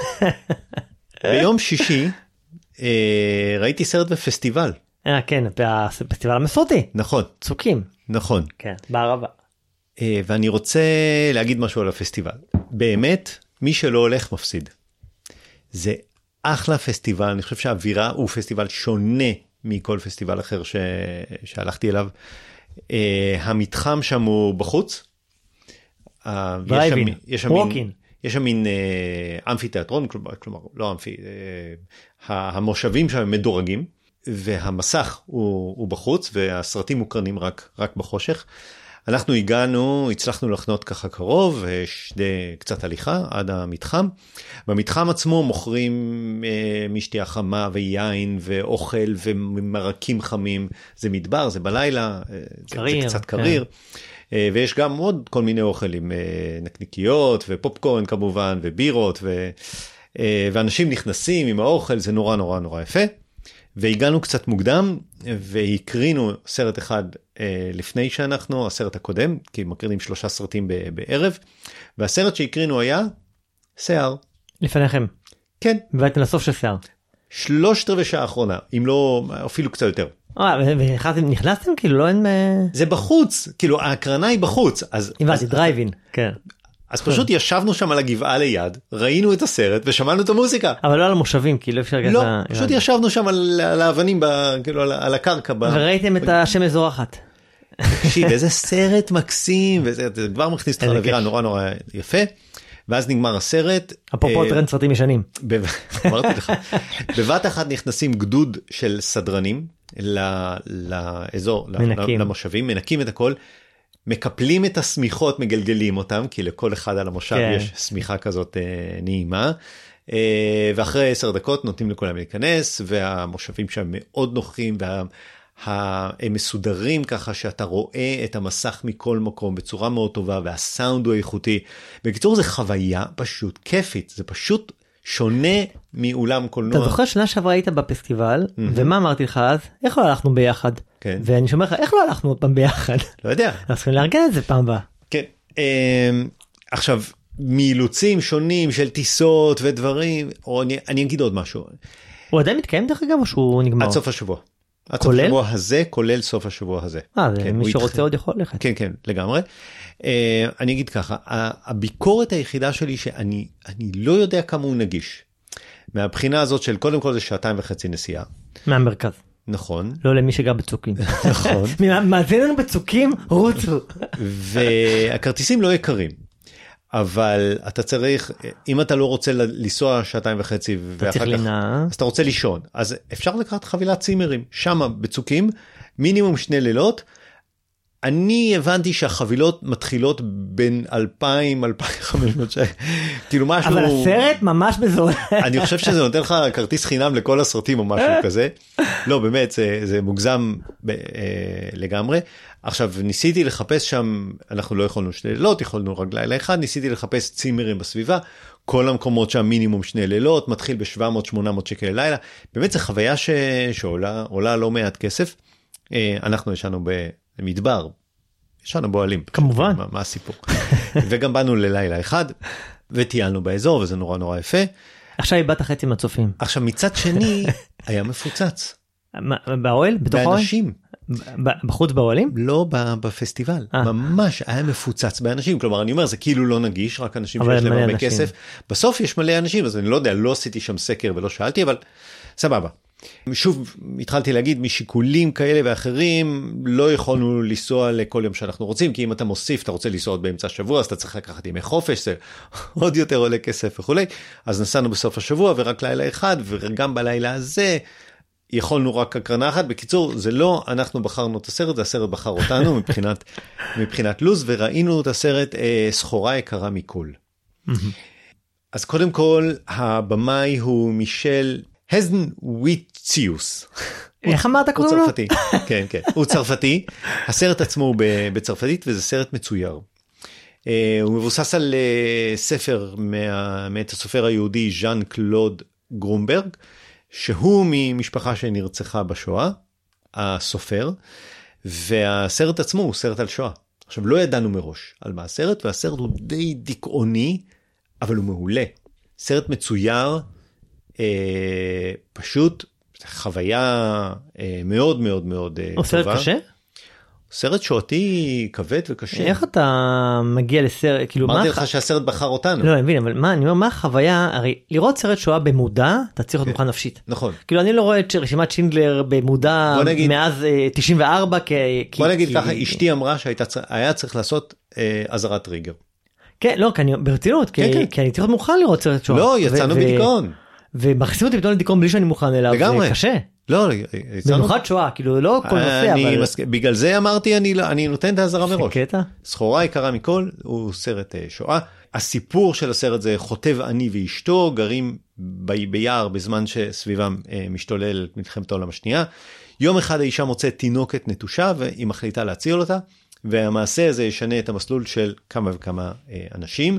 ביום שישי ראיתי סרט בפסטיבל. אה, כן, הפסטיבל המסורתי. נכון. צוקים. נכון. כן, בערבה. ואני רוצה להגיד משהו על הפסטיבל. באמת, מי שלא הולך מפסיד. זה אחלה פסטיבל, אני חושב שהאווירה הוא פסטיבל שונה מכל פסטיבל אחר ש... שהלכתי אליו. המתחם שם הוא בחוץ. דרייבין, ווקין. יש שם מין אמפי תיאטרון, כלומר, לא אמפי, המושבים שם מדורגים, והמסך הוא, הוא בחוץ, והסרטים מוקרנים רק, רק בחושך. אנחנו הגענו, הצלחנו לחנות ככה קרוב, יש די קצת הליכה עד המתחם. במתחם עצמו מוכרים אה, משתייה חמה ויין ואוכל ומרקים חמים. זה מדבר, זה בלילה, קריר, זה קצת קריר. כן. אה, ויש גם עוד כל מיני אוכלים, אה, נקניקיות ופופקורן כמובן, ובירות, ו, אה, ואנשים נכנסים עם האוכל, זה נורא נורא נורא יפה. והגענו קצת מוקדם, והקרינו סרט אחד אה, לפני שאנחנו, הסרט הקודם, כי מקרינים שלושה סרטים ב- בערב, והסרט שהקרינו היה שיער. לפניכם. כן. והייתם לסוף של שיער. שלושת רבעי שעה האחרונה, אם לא, אפילו קצת יותר. אה, ונכנסתם כאילו, לא אין... זה בחוץ, כאילו ההקרנה היא בחוץ. אז, הבנתי, אז, דרייבין, כן. אז פשוט ישבנו שם על הגבעה ליד, ראינו את הסרט ושמענו את המוזיקה. אבל לא על המושבים, כי לא אפשר... לא, פשוט ישבנו שם על האבנים, כאילו על הקרקע. וראיתם את השמש זורחת. תקשיב, איזה סרט מקסים, וזה כבר מכניס אותך לאווירה נורא נורא יפה. ואז נגמר הסרט. אפרופו טרנד סרטים ישנים. אמרתי לך. בבת אחת נכנסים גדוד של סדרנים לאזור, למושבים, מנקים את הכל. מקפלים את הסמיכות, מגלגלים אותם, כי לכל אחד על המושב כן. יש סמיכה כזאת אה, נעימה, אה, ואחרי עשר דקות נותנים לכולם להיכנס, והמושבים שם מאוד נוחים, הם מסודרים ככה שאתה רואה את המסך מכל מקום בצורה מאוד טובה, והסאונד הוא איכותי. בקיצור, זה חוויה פשוט כיפית, זה פשוט שונה מאולם קולנוע. אתה זוכר שנה שעברה היית בפסטיבל, mm-hmm. ומה אמרתי לך אז? איך לא הלכנו ביחד? כן. ואני שומע לך, איך לא הלכנו עוד פעם ביחד? לא יודע. אנחנו צריכים לארגן את זה פעם הבאה. כן. עכשיו, מאילוצים שונים של טיסות ודברים, או אני, אני אגיד עוד משהו. הוא עדיין מתקיים דרך אגב או שהוא נגמר? עד סוף השבוע. עד כולל? סוף השבוע הזה, כולל סוף השבוע הזה. אה, כן, מי שרוצה התח... עוד יכול ללכת. כן, כן, לגמרי. Uh, אני אגיד ככה, הביקורת היחידה שלי שאני אני לא יודע כמה הוא נגיש. מהבחינה הזאת של קודם כל זה שעתיים וחצי נסיעה. מהמרכז. נכון. לא למי שגר בצוקים. נכון. מאזין לנו בצוקים, רוצו. והכרטיסים לא יקרים. אבל אתה צריך, אם אתה לא רוצה לנסוע שעתיים וחצי, אתה צריך לינה. אז אתה רוצה לישון. אז אפשר לקחת חבילת צימרים. שם בצוקים, מינימום שני לילות. אני הבנתי שהחבילות מתחילות בין אלפיים אלפיים וחמש מאות שקל. כאילו משהו... אבל הסרט ממש בזול. אני חושב שזה נותן לך כרטיס חינם לכל הסרטים או משהו כזה. לא, באמת, זה, זה מוגזם ב, אה, לגמרי. עכשיו, ניסיתי לחפש שם, אנחנו לא יכולנו שני לילות, יכולנו רק לילה אחד, ניסיתי לחפש צימרים בסביבה, כל המקומות שם מינימום שני לילות, מתחיל ב-שבע מאות שמונה מאות שקל ללילה. באמת, זו חוויה ש... שעולה עולה לא מעט כסף. אה, אנחנו ישנו ב... מדבר, ישנו בועלים. כמובן. מה, מה הסיפור? וגם באנו ללילה אחד, וטיילנו באזור, וזה נורא נורא יפה. עכשיו איבדת חצי מהצופים. עכשיו מצד שני, היה מפוצץ. באוהל? בתוך האוהל? באנשים. בחוץ באוהלים? לא בפסטיבל. ממש היה מפוצץ באנשים. כלומר, אני אומר, זה כאילו לא נגיש, רק אנשים שיש להם הרבה כסף. בסוף יש מלא אנשים, אז אני לא יודע, לא עשיתי שם סקר ולא שאלתי, אבל סבבה. שוב, התחלתי להגיד, משיקולים כאלה ואחרים, לא יכולנו לנסוע לכל יום שאנחנו רוצים, כי אם אתה מוסיף, אתה רוצה לנסוע עוד באמצע השבוע, אז אתה צריך לקחת ימי חופש, זה עוד יותר עולה כסף וכו'. אז נסענו בסוף השבוע, ורק לילה אחד, וגם בלילה הזה, יכולנו רק הקרנה אחת. בקיצור, זה לא, אנחנו בחרנו את הסרט, זה הסרט בחר אותנו, מבחינת, מבחינת לוז, וראינו את הסרט אה, סחורה יקרה מכל. אז קודם כל, הבמאי הוא מישל הזן וויציוס. איך אמרת קוראים לו? הוא צרפתי, כן, כן. הוא צרפתי. הסרט עצמו הוא בצרפתית, וזה סרט מצויר. הוא מבוסס על ספר מאת הסופר היהודי ז'אן קלוד גרומברג, שהוא ממשפחה שנרצחה בשואה, הסופר, והסרט עצמו הוא סרט על שואה. עכשיו, לא ידענו מראש על מה הסרט, והסרט הוא די דיכאוני, אבל הוא מעולה. סרט מצויר, אה, פשוט חוויה אה, מאוד מאוד מאוד אה, טובה. הוא סרט קשה? סרט שואתי כבד וקשה. איך אתה מגיע לסרט, כאילו אמרתי מה... לך שהסרט בחר אותנו. לא, אני מבין, אבל מה, אני אומר, מה החוויה, הרי לראות סרט שואה במודע, אתה צריך להיות מוכן נפשית. נכון. כאילו אני לא רואה את רשימת שינדלר במודע מאז תשעים וארבע, כי... בוא נגיד ככה, אשתי אמרה שהיה צריך לעשות אזהרת טריגר. כן, לא, ברצינות, כי אני צריך להיות מוכן לראות סרט שואה. לא, יצאנו בדיכאון. ומכניסים אותי פתאום לדיכאון בלי שאני מוכן אליו. לגמרי. זה קשה. לא, במיוחד שואה, כאילו לא כל נושא, אבל... בגלל זה אמרתי, אני נותן את האזהרה מראש. קטע. סחורה יקרה מכל, הוא סרט שואה. הסיפור של הסרט זה חוטב אני ואשתו, גרים ביער בזמן שסביבם משתולל מלחמת העולם השנייה. יום אחד האישה מוצאת תינוקת נטושה, והיא מחליטה להציל אותה, והמעשה הזה ישנה את המסלול של כמה וכמה אנשים.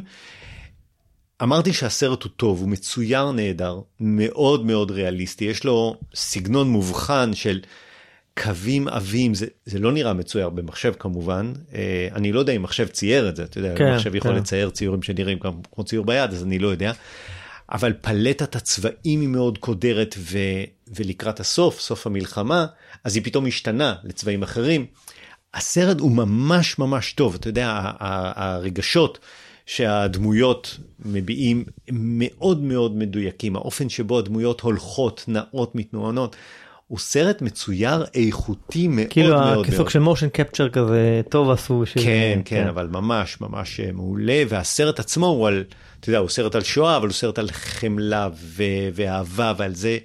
אמרתי שהסרט הוא טוב, הוא מצויר נהדר, מאוד מאוד ריאליסטי, יש לו סגנון מובחן של קווים עבים, זה, זה לא נראה מצויר במחשב כמובן, אה, אני לא יודע אם מחשב צייר את זה, אתה יודע, כן, מחשב יכול כן. לצייר ציורים שנראים כמו ציור ביד, אז אני לא יודע, אבל פלטת הצבעים היא מאוד קודרת, ו, ולקראת הסוף, סוף המלחמה, אז היא פתאום השתנה לצבעים אחרים. הסרט הוא ממש ממש טוב, אתה יודע, הרגשות, שהדמויות מביאים מאוד מאוד מדויקים, האופן שבו הדמויות הולכות, נעות, מתנוענות, הוא סרט מצויר איכותי מאוד כאילו מאוד מאוד. כאילו כסוג של מושן קפצ'ר כזה טוב עשו. כן, כן, כן, אבל ממש ממש מעולה, והסרט עצמו הוא על, אתה יודע, הוא סרט על שואה, אבל הוא סרט על חמלה ו- ואהבה, ועל זה,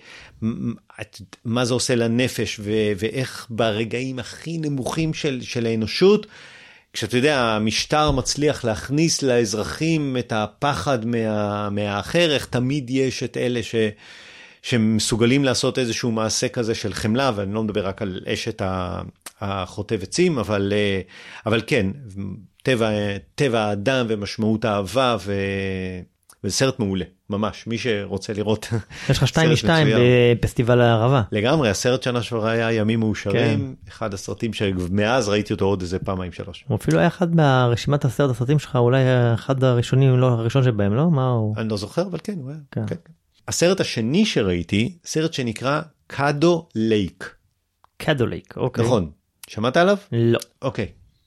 מה זה עושה לנפש, ו- ואיך ברגעים הכי נמוכים של, של האנושות, כשאתה יודע, המשטר מצליח להכניס לאזרחים את הפחד מה, מהאחר, איך תמיד יש את אלה ש, שמסוגלים לעשות איזשהו מעשה כזה של חמלה, ואני לא מדבר רק על אשת החוטב עצים, אבל, אבל כן, טבע, טבע האדם ומשמעות האהבה, ו... וזה סרט מעולה, ממש, מי שרוצה לראות. יש לך שתיים משתיים בפסטיבל הערבה. לגמרי, הסרט שנה שעברה היה ימים מאושרים, כן. אחד הסרטים שמאז ראיתי אותו עוד איזה פעמיים שלוש. הוא אפילו היה אחד מהרשימת הסרט הסרטים שלך, אולי אחד הראשונים, לא הראשון שבהם, לא? מה הוא? אני לא זוכר, אבל כן, הוא היה. כן. כן. הסרט השני שראיתי, סרט שנקרא קאדו לייק. קאדו לייק, אוקיי. נכון, שמעת עליו? לא. אוקיי.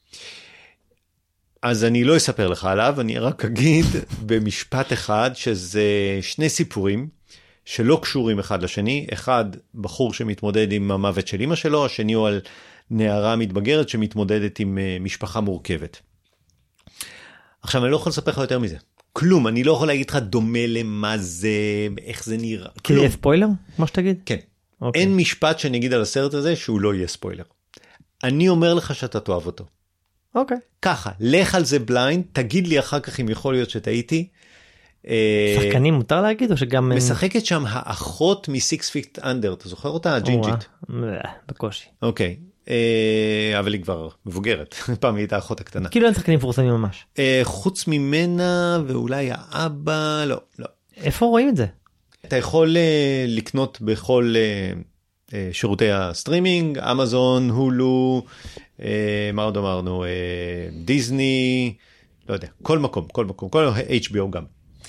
אז אני לא אספר לך עליו, אני רק אגיד במשפט אחד, שזה שני סיפורים שלא קשורים אחד לשני. אחד, בחור שמתמודד עם המוות של אמא שלו, השני הוא על נערה מתבגרת שמתמודדת עם משפחה מורכבת. עכשיו, אני לא יכול לספר לך יותר מזה. כלום, אני לא יכול להגיד לך דומה למה זה, איך זה נראה. כי יהיה ספוילר, מה שתגיד? כן. Okay. אין משפט שאני אגיד על הסרט הזה שהוא לא יהיה ספוילר. אני אומר לך שאתה תאהב אותו. אוקיי. Okay. ככה, לך על זה בליינד, תגיד לי אחר כך אם יכול להיות שטעיתי. שחקנים מותר להגיד או שגם... משחקת שם האחות מ-Six Feet Under, אתה זוכר אותה? הג'ינג'ית. בקושי. אוקיי. אבל היא כבר מבוגרת, פעם היא הייתה האחות הקטנה. כאילו אין שחקנים מפורסמים ממש. חוץ ממנה ואולי האבא, לא, לא. איפה רואים את זה? אתה יכול לקנות בכל שירותי הסטרימינג, אמזון, הולו, מה עוד אמרנו, דיזני, לא יודע, כל מקום, כל מקום, כל אייץ' בי או גם.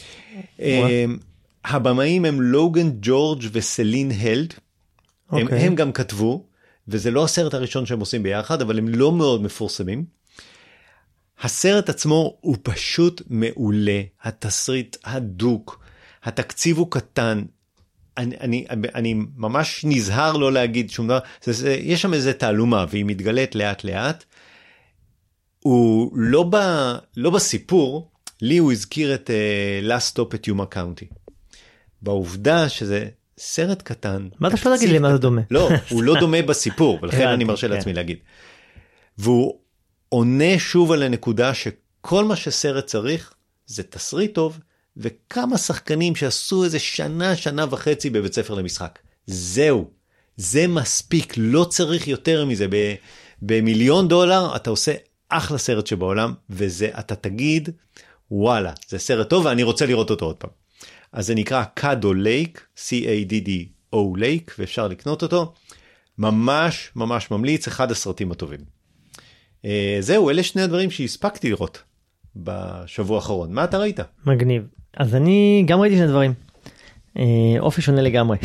הבמאים הם לוגן ג'ורג' וסלין הלד, הם גם כתבו, וזה לא הסרט הראשון שהם עושים ביחד, אבל הם לא מאוד מפורסמים. הסרט עצמו הוא פשוט מעולה, התסריט הדוק, התקציב הוא קטן, אני, אני, אני ממש נזהר לא להגיד שום דבר, זה, זה, יש שם איזה תעלומה, והיא מתגלית לאט לאט, הוא לא, ב, לא בסיפור, לי הוא הזכיר את uh, Last Stop at Yuma County, בעובדה שזה סרט קטן. מה אתה שלא להגיד לי מה זה דומה? לא, הוא לא דומה בסיפור, ולכן אני מרשה לעצמי להגיד. והוא עונה שוב על הנקודה שכל מה שסרט צריך, זה תסריט טוב, וכמה שחקנים שעשו איזה שנה, שנה וחצי בבית ספר למשחק. זהו, זה מספיק, לא צריך יותר מזה. במיליון דולר אתה עושה אחלה סרט שבעולם, וזה אתה תגיד, וואלה, זה סרט טוב ואני רוצה לראות אותו עוד פעם. אז זה נקרא קאדו לייק, C-A-D-D-O לייק, ואפשר לקנות אותו. ממש ממש ממליץ, אחד הסרטים הטובים. זהו, אלה שני הדברים שהספקתי לראות בשבוע האחרון. מה אתה ראית? מגניב. אז אני גם ראיתי שני דברים. אופי שונה לגמרי.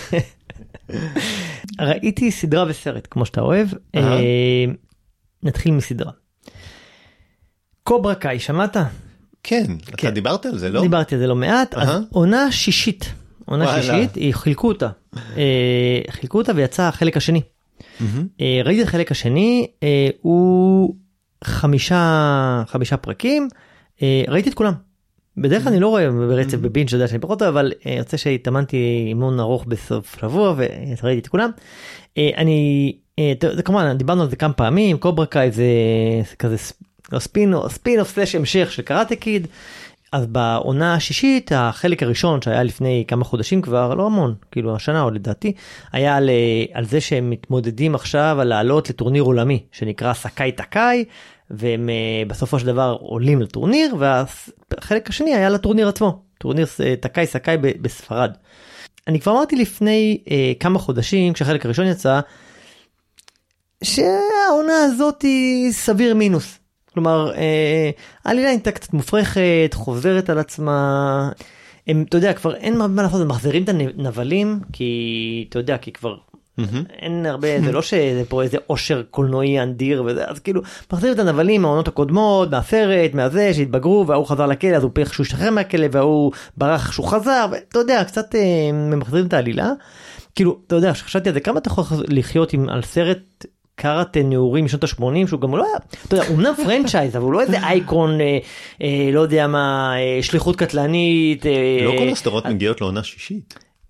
ראיתי סדרה וסרט, כמו שאתה אוהב. נתחיל מסדרה. קוברה קאי, שמעת? כן, אתה דיברת על זה, לא? דיברתי על זה לא מעט. אז עונה שישית. עונה שישית, היא חילקו אותה. חילקו אותה ויצא החלק השני. ראיתי את החלק השני, הוא חמישה, חמישה פרקים, ראיתי את כולם. בדרך כלל אני לא רואה ברצף בבינג' יודע שאני פחות, אבל יוצא שהתאמנתי אימון ארוך בסוף שבוע, וראיתי את כולם. אני, זה כמובן, דיברנו על זה כמה פעמים, קוברה קאי זה כזה ספין אוף סלש המשך של קראטה קיד, אז בעונה השישית, החלק הראשון שהיה לפני כמה חודשים כבר, לא המון, כאילו השנה או לדעתי, היה על, על זה שהם מתמודדים עכשיו על לעלות לטורניר עולמי, שנקרא סקאי טקאי, והם בסופו של דבר עולים לטורניר, והחלק השני היה לטורניר עצמו, טורניר טקאי סקאי בספרד. אני כבר אמרתי לפני אה, כמה חודשים, כשהחלק הראשון יצא, שהעונה הזאת היא סביר מינוס. כלומר, אה, העלילה הייתה קצת מופרכת, חוזרת על עצמה, הם, אתה יודע, כבר אין מה לעשות, הם מחזירים את הנבלים, כי, אתה יודע, כי כבר אין הרבה, זה לא שזה פה איזה עושר קולנועי אנדיר וזה, אז כאילו, מחזיר את הנבלים מהעונות הקודמות, מהסרט, מהזה, שהתבגרו, והוא חזר לכלא, אז הוא פרח שהוא שחרר מהכלא, והוא ברח שהוא חזר, ואתה יודע, קצת אה, מחזירים את העלילה. כאילו, אתה יודע, חשבתי על זה, כמה אתה יכול לחיות עם, על סרט קראטה נעורים משנות ה-שמונים, שהוא גם לא היה, אתה יודע, אומנם פרנצ'ייז, אבל הוא לא איזה אייקון, אה, אה, לא יודע מה, אה, שליחות קטלנית. אה, לא כל הסדרות אה, מגיעות לעונה שישית.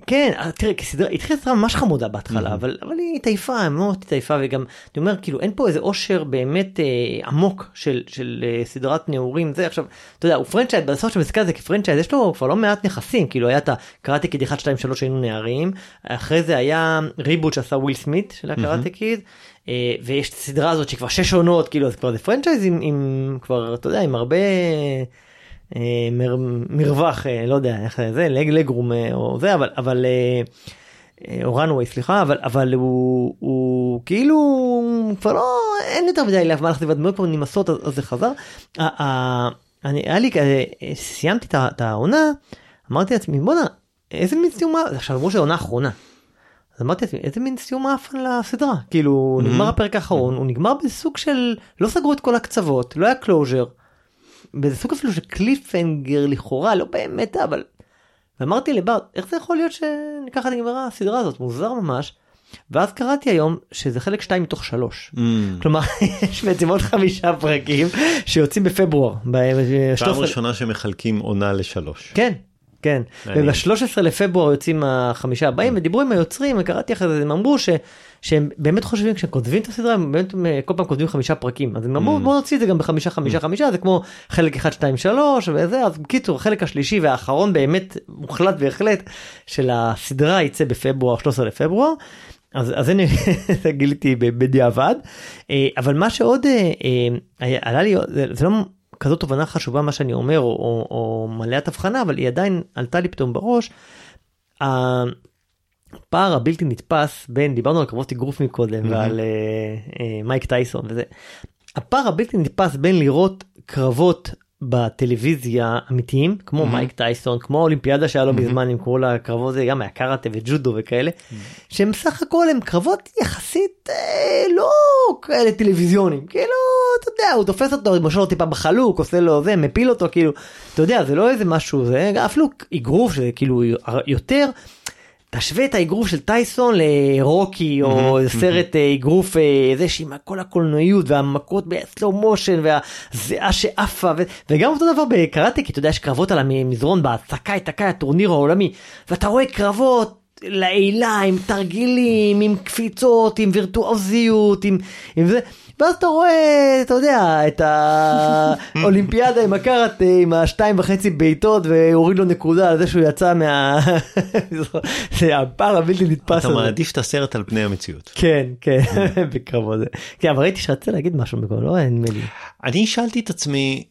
כן, תראה, כסדרה, התחילה סדרה ממש חמודה בהתחלה, אבל, אבל היא תעיפה, מאוד תעיפה, וגם, אני אומר, כאילו, אין פה איזה אושר באמת אה, עמוק של, של אה, סדרת נעורים, זה עכשיו, אתה יודע, הוא פרנצ'ייז, בסוף שמסתכל על זה כפרנצ'ייז, יש לו כבר לא מעט נכסים, כאילו, היה את הקראטה קיד אחת, שתיים, שלוש, היינו נערים, אחרי זה היה ריבוט שעשה וויל סמית של הקראטה קיד, אה, ויש את הסדרה הזאת שכבר שש עונות, כאילו, אז כבר זה פרנצ'ייז עם, עם, כבר, אתה יודע, עם הרבה... מר, מרווח, לא יודע איך זה, לג לגרום או זה, אבל, אבל, או רנווי, סליחה, אבל, אבל הוא, הוא כאילו, כבר לא, אין יותר מדי להבמה לחזיבת דמות פה נמסות, אז, אז זה חזר. אני, היה לי, סיימתי את העונה, אמרתי לעצמי, בוא נה, איזה מין סיום, עכשיו אמרו שזה עונה אחרונה. אז אמרתי לעצמי, איזה מין סיום מאפן לסדרה, כאילו, נגמר הפרק האחרון, הוא נגמר בסוג של, לא סגרו את כל הקצוות, לא היה קלוז'ר, באיזה סוג אפילו של קליפהנגר לכאורה, לא באמת, אבל... ואמרתי לברט, איך זה יכול להיות שככה נגמרה הסדרה הזאת? מוזר ממש. ואז קראתי היום שזה חלק שתיים מתוך שלוש. Mm. כלומר, יש בעצם עוד חמישה פרקים שיוצאים בפברואר. פעם ראשונה שמחלקים עונה לשלוש. כן, כן. וב-שלושה עשר לפברואר יוצאים החמישה הבאים, ודיברו עם היוצרים, וקראתי אחרי זה, הם אמרו ש... שהם באמת חושבים, כשהם כותבים את הסדרה, הם באמת כל פעם כותבים חמישה פרקים, אז הם אמרו, בואו נוציא את זה גם בחמישה, חמישה, חמישה, זה כמו חלק אחד, שתיים, שלוש, וזה, אז בקיצור, החלק השלישי והאחרון באמת מוחלט והחלט של הסדרה יצא בפברואר, שלושה עשר לפברואר, אז, אז אני גיליתי בדיעבד, אבל מה שעוד עלה לי, זה לא כזאת תובנה חשובה מה שאני אומר, או, או, או מלאת הבחנה, אבל היא עדיין עלתה לי פתאום בראש, הפער הבלתי נתפס בין, דיברנו על קרבות אגרוף מקודם, mm-hmm. ועל uh, uh, מייק טייסון וזה, הפער הבלתי נתפס בין לראות קרבות בטלוויזיה אמיתיים, כמו mm-hmm. מייק טייסון, כמו האולימפיאדה שהיה לו mm-hmm. בזמן עם כל הקרבות, זה גם מהקראטה וג'ודו וכאלה, mm-hmm. שהם סך הכל הם קרבות יחסית אה, לא כאלה טלוויזיונים, כאילו, אתה יודע, הוא תופס אותו, משהו לו טיפה בחלוק, עושה לו זה, מפיל אותו, כאילו, אתה יודע, זה לא איזה משהו, זה אפילו אגרוף, שזה כאילו יותר, תשווה את האגרוף של טייסון לרוקי, או סרט אגרוף, זה שעם כל הקולנועיות, והמכות בסלו מושן, והזיעה שאפה, וגם אותו דבר בקראטה, כי אתה יודע, יש קרבות על המזרון, בהצקאי, תקאי, הטורניר העולמי, ואתה רואה קרבות לעילה, עם תרגילים, עם קפיצות, עם וירטואוזיות, עם זה, ואז אתה רואה, אתה יודע, את האולימפיאדה עם הקראטה, עם השתיים וחצי בעיטות, והוריד לו נקודה על זה שהוא יצא מה... זה הפער הבלתי נתפס. אתה מעדיף את הסרט על פני המציאות. כן, כן, בקרבות זה. כן, אבל ראיתי שרצה להגיד משהו בכל, לא אין מילי. אני שאלתי את עצמי,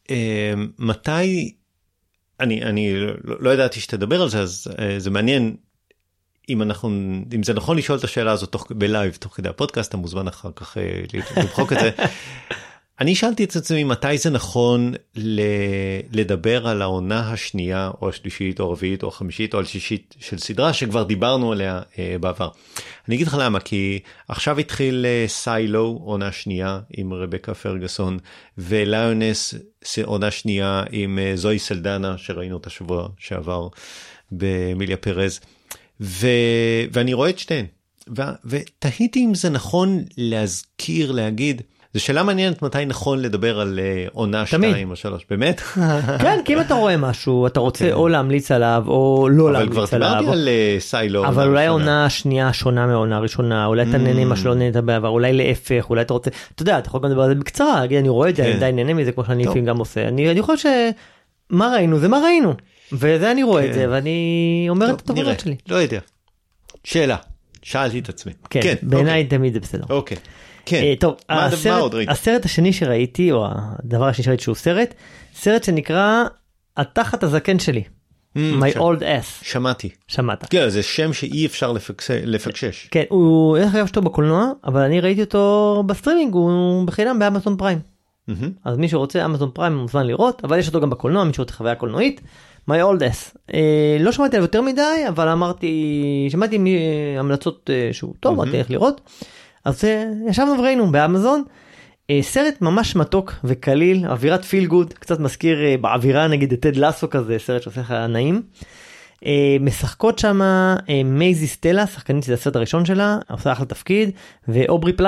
מתי, אני לא ידעתי שתדבר על זה, אז זה מעניין, אם אנחנו, אם זה נכון לשאול את השאלה הזאת תוך, בלייב, תוך כדי הפודקאסט, אתה מוזמן אחר כך לבחוק את זה. אני שאלתי את עצמי מתי זה נכון ל, לדבר על העונה השנייה, או השלישית, או הרביעית, או החמישית, או השישית של סדרה, שכבר דיברנו עליה אה, בעבר. אני אגיד לך למה, כי עכשיו התחיל אה, סיילו, עונה שנייה, עם רבקה פרגוסון, וליונס, עונה שנייה, עם אה, זוי סלדנה, שראינו את השבוע שעבר, באמיליה פרז. ו... ואני רואה את שתיהן, ו... ותהיתי אם זה נכון להזכיר, להגיד, זו שאלה מעניינת מתי נכון לדבר על uh, עונה שתיים או שלוש, באמת? כן, כי אם אתה רואה משהו, אתה רוצה כן. או להמליץ עליו, או לא להמליץ עליו. אבל כבר דיברתי על uh, סיילו. אבל אולי עונה שנייה שונה מעונה ראשונה, אולי אתה mm. נהנה מה שלא נהנית בעבר, אולי להפך, אולי אתה רוצה, אתה יודע, אתה יכול גם לדבר על זה בקצרה, להגיד, אני רואה את זה, כן. אני די נהנה מזה, כמו שאני לפעמים גם עושה. אני, אני חושב שמה ראינו, זה מה ראינו. וזה אני רואה את זה, ואני אומר את התובנות שלי. לא יודע. שאלה. שאלתי את עצמי. כן, בעיניי תמיד זה בסדר. אוקיי. כן. טוב, הסרט השני שראיתי, או הדבר השני שראיתי שהוא סרט, סרט שנקרא התחת הזקן שלי. My old ass. שמעתי. שמעת. כן, זה שם שאי אפשר לפקשש. כן, הוא, איך היה אותו בקולנוע, אבל אני ראיתי אותו בסטרימינג, הוא בחינם באמזון פריים. אז מי שרוצה אמזון פריים מוזמן לראות, אבל יש אותו גם בקולנוע, מי שרוצה חוויה קולנועית. My old ass. אה, לא שמעתי עליו יותר מדי, אבל אמרתי, שמעתי המלצות אה, שהוא טוב, אמרתי איך לראות. אז אה, ישבנו וראינו באמזון, אה, סרט ממש מתוק וקליל, אווירת פיל גוד, קצת מזכיר אה, באווירה נגיד את טד לסו כזה, סרט שעושה לך נעים. אה, משחקות שם אה, מייזי סטלה, שחקנית שזה הסרט הראשון שלה, עושה אחלה תפקיד, ואוברי פלאזה,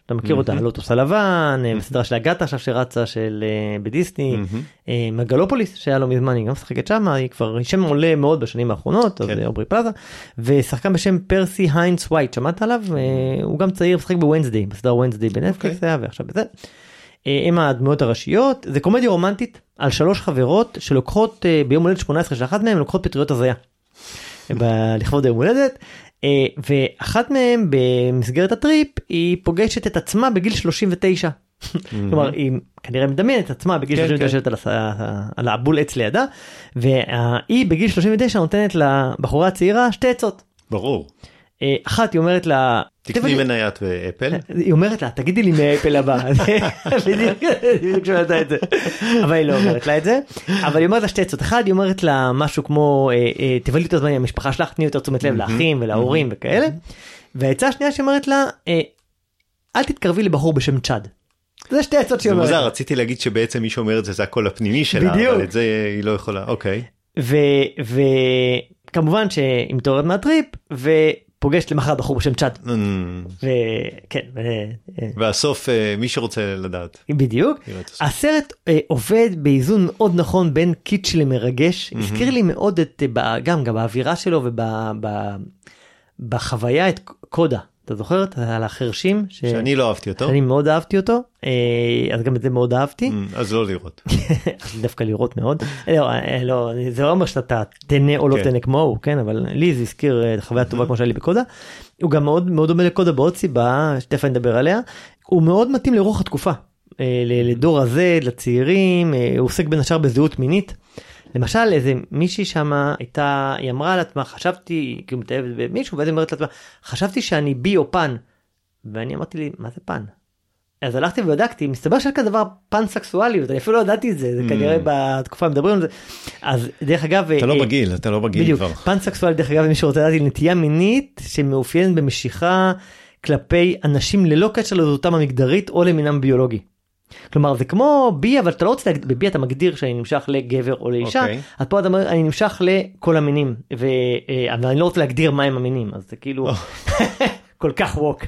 אתה מכיר אותה, לוטוס הלבן, סדרה של הגטה עכשיו שרצה של בדיסני, מגלופוליס שהיה לו מזמן, היא גם משחקת שם, היא כבר שם עולה מאוד בשנים האחרונות, אז אוברי פלאזה, ושחקן בשם פרסי היינס ווייט, שמעת עליו? הוא גם צעיר, משחק בווינסדיי, בסדרה ווינסדיי בנטפליקס היה, ועכשיו בזה. הם הדמויות הראשיות, זה קומדיה רומנטית על שלוש חברות שלוקחות ביום הולדת שמונה עשרה של אחת מהן, לוקחות פטריות הזיה, לכבוד היום הולדת, ואחת מהן במסגרת הטריפ היא פוגשת את עצמה בגיל שלושים ותשע. כלומר היא כנראה מדמיינת את עצמה בגיל שלושים ותשע על הבול עץ לידה, והיא בגיל שלושים ותשע נותנת לבחורה הצעירה שתי עצות. ברור. אחת היא אומרת לה, תקני מניית ואפל. היא אומרת לה, תגידי לי מאפל הבא. בדיוק שואלת את זה. אבל היא לא אומרת לה את זה. אבל היא אומרת לה שתי עצות. אחד, היא אומרת לה משהו כמו, תבלי את הזמן עם המשפחה שלך, תני יותר תשומת לב לאחים ולהורים וכאלה. והעצה השנייה שאומרת לה, אל תתקרבי לבחור בשם צ'אד. זה שתי עצות שהיא אומרת. זה מוזר, רציתי להגיד שבעצם מי שאומר את זה, זה הקול הפנימי שלה, אבל את זה היא לא יכולה. אוקיי. וכמובן שהיא מתעוררת מהטריפ, ו פוגשת למחרת בחור בשם צ'אד. וכן. והסוף, מי שרוצה לדעת. בדיוק. הסרט עובד באיזון מאוד נכון בין קיץ' למרגש. הזכיר לי מאוד את, גם באווירה שלו ובחוויה את קודה. אתה זוכר על החרשים? שאני לא אהבתי אותו. אני מאוד אהבתי אותו. אז גם את זה מאוד אהבתי. אז לא לראות. דווקא לראות מאוד. לא, זה לא אומר שאתה תנה או לא תנה כמוהו, כן? אבל לי זה הזכיר חוויה טובה כמו שהיה לי בקודה. הוא גם מאוד מאוד דומה לקודה בעוד סיבה, שתכף נדבר עליה. הוא מאוד מתאים לרוח התקופה. לדור הזה, לצעירים. הוא עוסק בין השאר בזהות מינית. למשל, איזה מישהי שמה הייתה, היא אמרה על עצמה, חשבתי, כי הוא מתאהבת במישהו, ואז היא אומרת לעצמה, חשבתי שאני בי או פן. ואני אמרתי לי, מה זה פן? אז הלכתי ובדקתי, מסתבר שהיה כדבר פן סקסואליות, אני אפילו לא ידעתי את זה, זה כנראה בתקופה מדברים על זה. אז דרך אגב... אתה לא בגיל, אתה לא בגיל כבר. פן סקסואלי, דרך אגב, מי שרוצה לדעתי, נטייה מינית, שמאופיינת במשיכה כלפי אנשים ללא קשר לזהותם המגדרית, או למינם ביולוגי. כלומר, זה כמו בי, אבל אתה לא רוצה להגדיר, בבי אתה מגדיר שאני נמשך לגבר או לאישה, אז פה אתה אומר, אני נמשך לכל המינים, אבל אני לא רוצה להגדיר מהם המינים, אז זה כאילו כל כך ווק.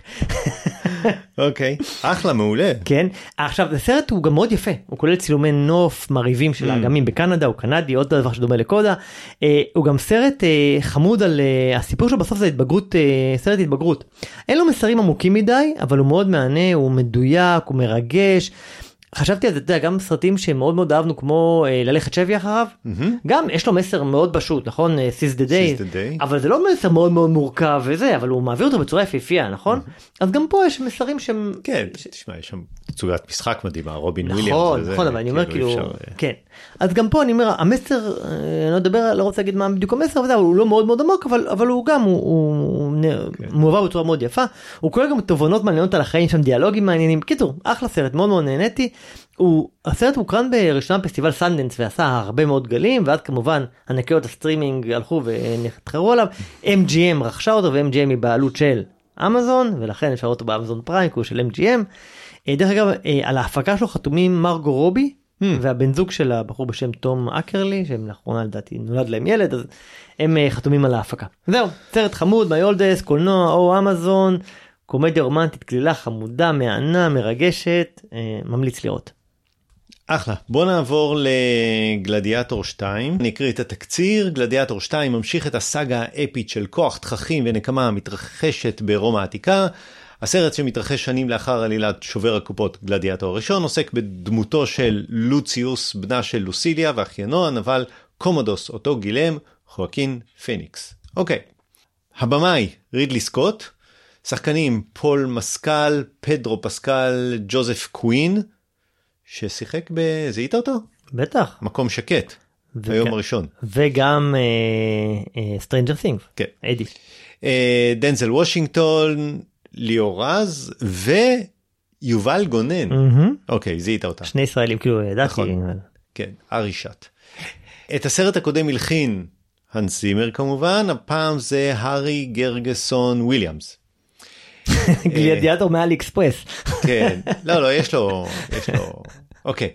אוקיי, אחלה, מעולה. כן, עכשיו, הסרט הוא גם מאוד יפה, הוא כולל צילומי נוף מרהיבים של האגמים בקנדה, הוא קנדי, עוד דבר שדומה לקודה, הוא גם סרט חמוד על, הסיפור שלו בסוף זה התבגרות, סרט התבגרות. אין לו מסרים עמוקים מדי, אבל הוא מאוד מענה, הוא מדויק, הוא מרגש, חשבתי על זה, אתה יודע, גם סרטים שמאוד מאוד אהבנו, כמו אה, ללכת שבי אחריו, mm-hmm. גם יש לו מסר מאוד פשוט, נכון? Seize the day, day. אבל זה לא מסר מאוד מאוד מורכב וזה, אבל הוא מעביר אותו בצורה יפיפייה, נכון? Mm-hmm. אז גם פה יש מסרים שהם... כן, ש... תשמע, יש שם תצוגת משחק מדהימה, רובין נכון, וויליאמס. נכון, נכון, אבל אני אומר כאילו, אפשר... כן. אז גם פה אני אומר, המסר, אני לא אדבר, לא רוצה להגיד מה בדיוק המסר, וזה, הוא לא מאוד מאוד עמוק, אבל, אבל הוא גם, הוא, הוא, כן. הוא מועבר בצורה מאוד יפה, הוא כולל גם תובנות מעניינות על החיים, שם דיאלוגים מעניינים, בקיצור, אחלה סרט, מאוד מאוד נהניתי. הוא, הסרט הוקרן בראשון פסטיבל סנדנס ועשה הרבה מאוד גלים, ואז כמובן ענקיות הסטרימינג הלכו ונחתחרו עליו, אם ג'י אם רכשה אותו, ו-אם ג'י אם היא בעלות של אמזון, ולכן אפשר אותו באמזון פריים, כי הוא של אם ג'י אם. דרך אגב, על ההפקה שלו חתומים מרגו רובי, hmm. והבן זוג של הבחור בשם תום אקרלי, שהם לאחרונה לדעתי נולד להם ילד, אז הם חתומים על ההפקה. זהו, סרט חמוד, מיולדס, קולנוע או אמזון, קומדיה רומנטית, כלילה חמודה, מענה, מרגשת, ממליץ לראות. אחלה, בוא נעבור לגלדיאטור שתיים, אני אקריא את התקציר. גלדיאטור שתיים ממשיך את הסאגה האפית של כוח, תככים ונקמה המתרחשת ברומא העתיקה. הסרט שמתרחש שנים לאחר עלילת שובר הקופות גלדיאטור הראשון, עוסק בדמותו של לוציוס, בנה של לוסיליה, ואחיינו הנבל קומודוס, אותו גילם, חואקין פניקס. אוקיי, הבמאי רידלי סקוט, שחקנים פול מסקל, פדרו פסקל, ג'וזף קווין, ששיחק ב... זיהית אותו? בטח. מקום שקט, וג... היום הראשון. וגם סטרנג'ר uh, תינגס. כן. אדי. Uh, דנזל וושינגטון, ליאור רז, ויובל גונן. Mm-hmm. אוקיי, זיהית אותה. שני ישראלים, כאילו, ידעתי. נכון. אבל... כן, ארי שט. את הסרט הקודם הלחין הנס זימר כמובן, הפעם זה הארי גרגסון וויליאמס. גלדיאטור מאלי אקספרס. כן, לא, לא, יש לו, יש לו, אוקיי.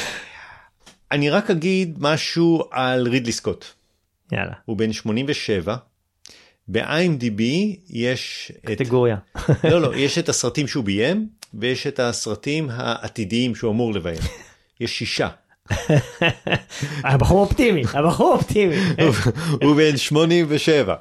אני רק אגיד משהו על רידלי סקוט. יאללה. הוא בן שמונים ושבע, ב-איי אם די בי יש... קטגוריה. לא, לא, יש את הסרטים שהוא ביים, ויש את הסרטים העתידיים שהוא אמור לביים. יש שישה. הבחור אופטימי, הבחור אופטימי. הוא בן שמונים ושבע.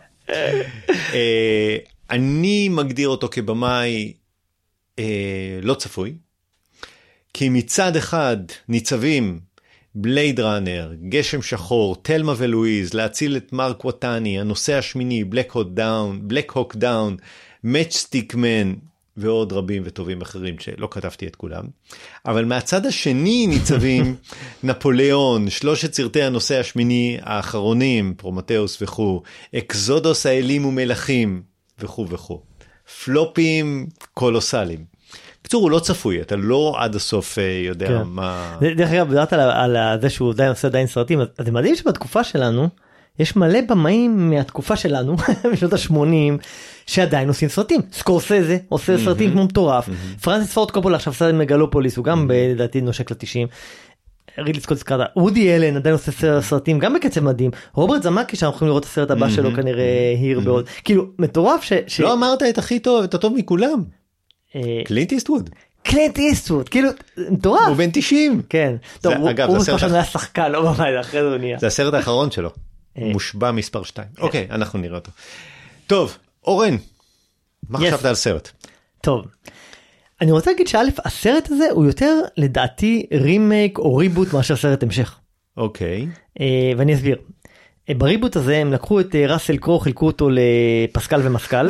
אני מגדיר אותו כבמאי לא צפוי, כי מצד אחד ניצבים בלייד ראנר, גשם שחור, תלמה ולואיז, להציל את מרק וטני, הנושא השמיני, בלק הוק דאון, בלק הוק דאון, מצ'סטיק מן, ועוד רבים וטובים אחרים שלא כתבתי את כולם. אבל מהצד השני ניצבים נפוליאון, שלושת סרטי הנושא השמיני האחרונים, פרומטאוס וכו', אקזודוס האלים ומלכים וכו' וכו'. פלופים קולוסליים. בקיצור, הוא לא צפוי, אתה לא עד הסוף יודע כן. מה... דרך אגב, בדעת על, על זה שהוא עדיין עושה עדיין סרטים, אז זה מדהים שבתקופה שלנו, יש מלא במאים מהתקופה שלנו, בשנות ה-שמונים, שעדיין עושים סרטים. סקורסזה עושה סרטים כמו מטורף. פרנסיס פורד קופולה עכשיו עושה מגלופוליס, הוא גם בדעתי נושק ל-תשעים. רידלי סקוט הזכרת, וודי אלן עדיין עושה סרטים, גם בקצב מדהים. רוברט זמקי שאנחנו יכולים לראות את הסרט הבא שלו כנראה היר בעוד. כאילו, מטורף ש... לא אמרת את הכי טוב, את הטוב מכולם. קלינט איסטווד. קלינט איסטווד, כאילו, מטורף. הוא בן תשעים. כן. טוב, הוא בסופו של היה שחקן, לא במאי, אחרי זה הוא נהיה. זה הסרט האחרון שלו. מושבע מספר שתיים. אוקיי, אנחנו נראה אותו. טוב, אורן, מה חשבת על סרט? טוב, אני רוצה להגיד שא' הסרט הזה הוא יותר לדעתי רימייק או ריבוט מאשר סרט המשך. אוקיי. ואני אסביר. בריבוט הזה הם לקחו את ראסל קרו, חילקו אותו לפסקל ומסקל.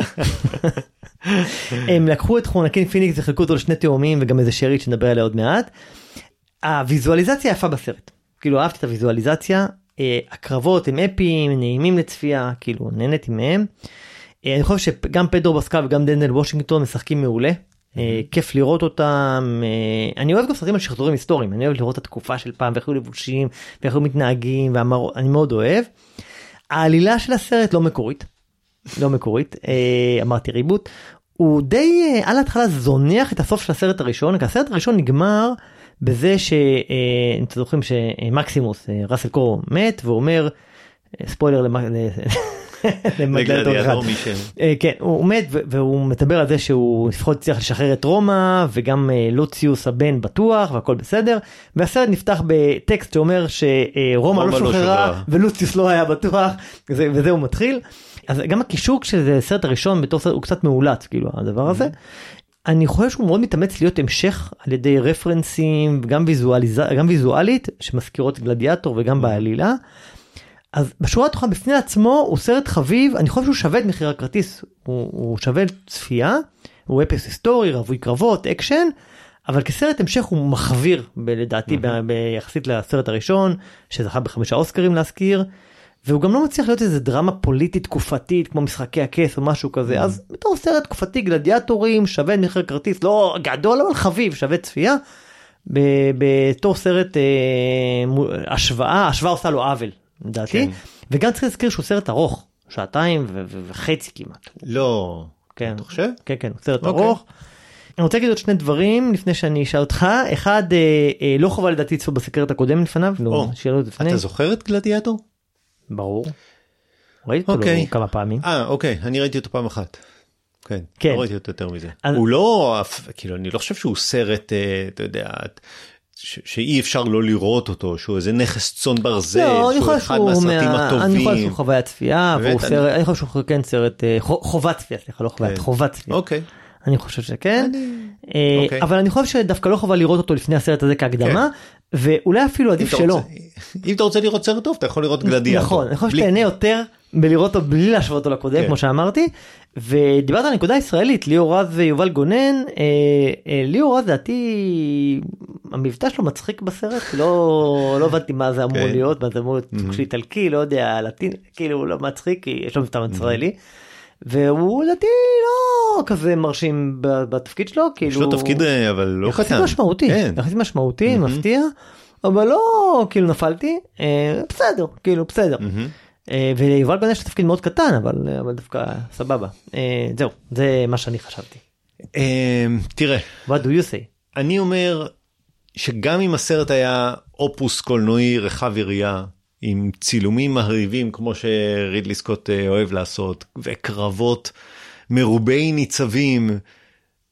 הם לקחו את חונקין פיניקס וחילקו אותו לשני תאומים וגם איזה שרית שנדבר עליה עוד מעט. הוויזואליזציה יפה בסרט. כאילו אהבתי את הוויזואליזציה. הקרבות הם אפיים, נעימים לצפייה, כאילו נהנתי מהם. אני חושב שגם פדרו פסקל וגם דנדל וושינגטון משחקים מעולה. כיף לראות אותם. אני אוהב גם סרטים על שחזורים היסטוריים, אני אוהב לראות את התקופה של פעם ואיך היו לבושים ואיך היו מתנהגים, אני מאוד אוהב. העלילה של הסרט לא מקורית, לא מקורית, אמרתי ריבוט, הוא די על ההתחלה זונח את הסוף של הסרט הראשון, כי הסרט הראשון נגמר בזה שאתם זוכרים שמקסימוס, ראסל קרו מת, והוא אומר, ספוילר לגלדיאטור מישל. כן, הוא מת והוא מדבר על זה שהוא לפחות צריך לשחרר את רומא, וגם לוציוס הבן בטוח, והכל בסדר, והסרט נפתח בטקסט שאומר שרומא לא שוחררה, ולוציוס לא היה בטוח, וזה הוא מתחיל. אז גם הקישור של הסרט הראשון בתור סרט הוא קצת מעולת, כאילו, הדבר הזה. אני חושב שהוא מאוד מתאמץ להיות המשך על ידי רפרנסים, גם גם ויזואלית, שמזכירות גלדיאטור וגם בעלילה. אז בשורה התחתונה בפני עצמו הוא סרט חביב, אני חושב שהוא שווה את מחיר הכרטיס, הוא, הוא שווה צפייה, הוא אפס היסטורי, רבוי קרבות, אקשן, אבל כסרט המשך הוא מחביר, לדעתי, ב- ביחסית לסרט הראשון, שזכה בחמישה אוסקרים להזכיר, והוא גם לא מצליח להיות איזה דרמה פוליטית תקופתית, כמו משחקי הכס או משהו כזה, אז בתור סרט תקופתי גלדיאטורים, שווה את מחיר הכרטיס, לא גדול, אבל חביב, שווה צפייה, בתור סרט אה, השוואה, השוואה עושה לו עוול. לדעתי, וגם צריך להזכיר שהוא סרט ארוך, שעתיים וחצי כמעט. לא, כן, אתה חושב? כן, כן, הוא סרט ארוך. אני רוצה להגיד עוד שני דברים לפני שאני אשאל אותך. אחד, לא חובה לדעתי לצפות בסרט הקודם לפניו. אתה זוכר את גלדיאטור? ברור. ראיתי אותו כמה פעמים. אה, אוקיי, אני ראיתי אותו פעם אחת. כן, לא ראיתי אותו יותר מזה. הוא לא, כאילו, אני לא חושב שהוא סרט, אתה יודע, שאי אפשר לא לראות אותו, שהוא איזה נכס צאן ברזל, שהוא אחד מהסרטים הטובים. אני חושב שהוא חוויית צפייה, אני חושב שהוא כן סרט, חובת צפייה, סליחה, לא חוויית, חובת צפייה. אוקיי. אני חושב שכן, אבל אני חושב שדווקא לא חובה לראות אותו לפני הסרט הזה כהקדמה, ואולי אפילו עדיף שלא. אם אתה רוצה לראות סרט טוב, אתה יכול לראות גלדיאטור. נכון, אני חושב שתהנה יותר בלראות אותו בלי להשוות אותו לקודם, כמו שאמרתי, ודיברת על נקודה ישראלית, ליאור רז ויובל גונן, ליאור רז דעתי, המבטא שלו מצחיק בסרט, לא הבנתי מה זה אמור להיות, מה זה אמור להיות סוג של איטלקי, לא יודע, לטין, כאילו הוא לא מצחיק, כי יש לו מבטא ישראלי, והוא לדעתי לא כזה מרשים בתפקיד שלו, כאילו... יש לו תפקיד אבל לא קטן. יחסית משמעותי, יחסית משמעותי, מפתיע, אבל לא כאילו נפלתי, בסדר, כאילו בסדר. ויובל גונן יש לו תפקיד מאוד קטן, אבל דווקא סבבה. זהו, זה מה שאני חשבתי. תראה. What do you say? אני אומר שגם אם הסרט היה אופוס קולנועי רחב יריעה, עם צילומים מהריבים כמו שרידלי סקוט אוהב לעשות, וקרבות מרובי ניצבים,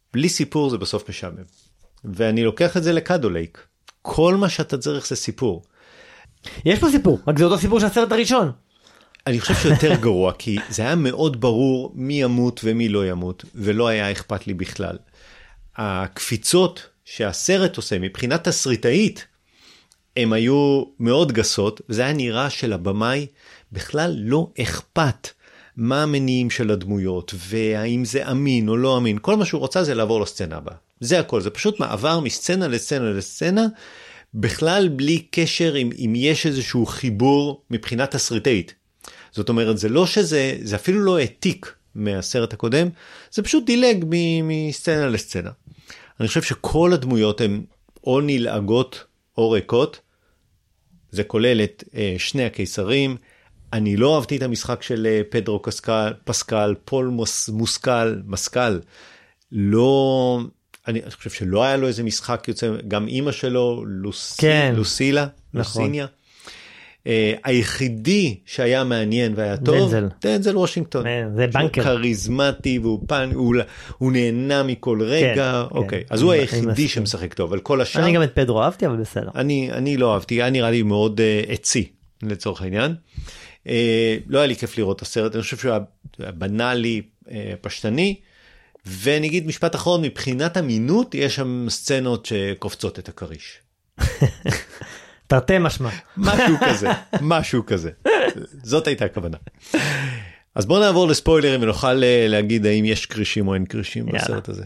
בלי סיפור זה בסוף משעמם. ואני לוקח את זה לקאדולייק. כל מה שאתה צריך זה סיפור. יש פה סיפור, רק זה אותו סיפור של הסרט הראשון. אני חושב שיותר גרוע, כי זה היה מאוד ברור מי ימות ומי לא ימות, ולא היה אכפת לי בכלל. הקפיצות שהסרט עושה מבחינת תסריטאית, הם היו מאוד גסות, וזה היה נראה שלבמאי בכלל לא אכפת מה המניעים של הדמויות, והאם זה אמין או לא אמין. כל מה שהוא רוצה זה לעבור לסצנה הבאה. זה הכל, זה פשוט מעבר מסצנה לסצנה לסצנה, בכלל בלי קשר אם, אם יש איזשהו חיבור מבחינת תסריטאית. זאת אומרת, זה לא שזה, זה אפילו לא העתיק מהסרט הקודם, זה פשוט דילג מסצנה לסצנה. אני חושב שכל הדמויות הן או נלעגות או ריקות, זה כולל את אה, שני הקיסרים, אני לא אהבתי את המשחק של אה, פדרו קסקל, פסקל, פול מוס, מוסקל, מסקל, לא, אני חושב שלא היה לו איזה משחק יוצא, גם אמא שלו, לוס, כן. לוסילה, נכון. לוסיניה, Uh, היחידי שהיה מעניין והיה טוב, דנזל, דנזל וושינגטון. זה בנקר. כריזמטי, והוא פן, הוא, הוא נהנה מכל רגע, כן, אוקיי. כן. אז הוא היחידי שמשחק טוב, אבל כל השאר... אני גם את פדרו אהבתי, אבל בסדר. אני, אני לא אהבתי, היה נראה לי מאוד uh, עצי, לצורך העניין. Uh, לא היה לי כיף לראות את הסרט, אני חושב שהוא היה בנאלי, uh, פשטני, ונגיד משפט אחרון, מבחינת אמינות, יש שם סצנות שקופצות את הקריש. תרתי משמע. משהו כזה, משהו כזה. זאת הייתה הכוונה. אז בואו נעבור לספוילרים ונוכל להגיד האם יש קרישים או אין קרישים בסרט הזה.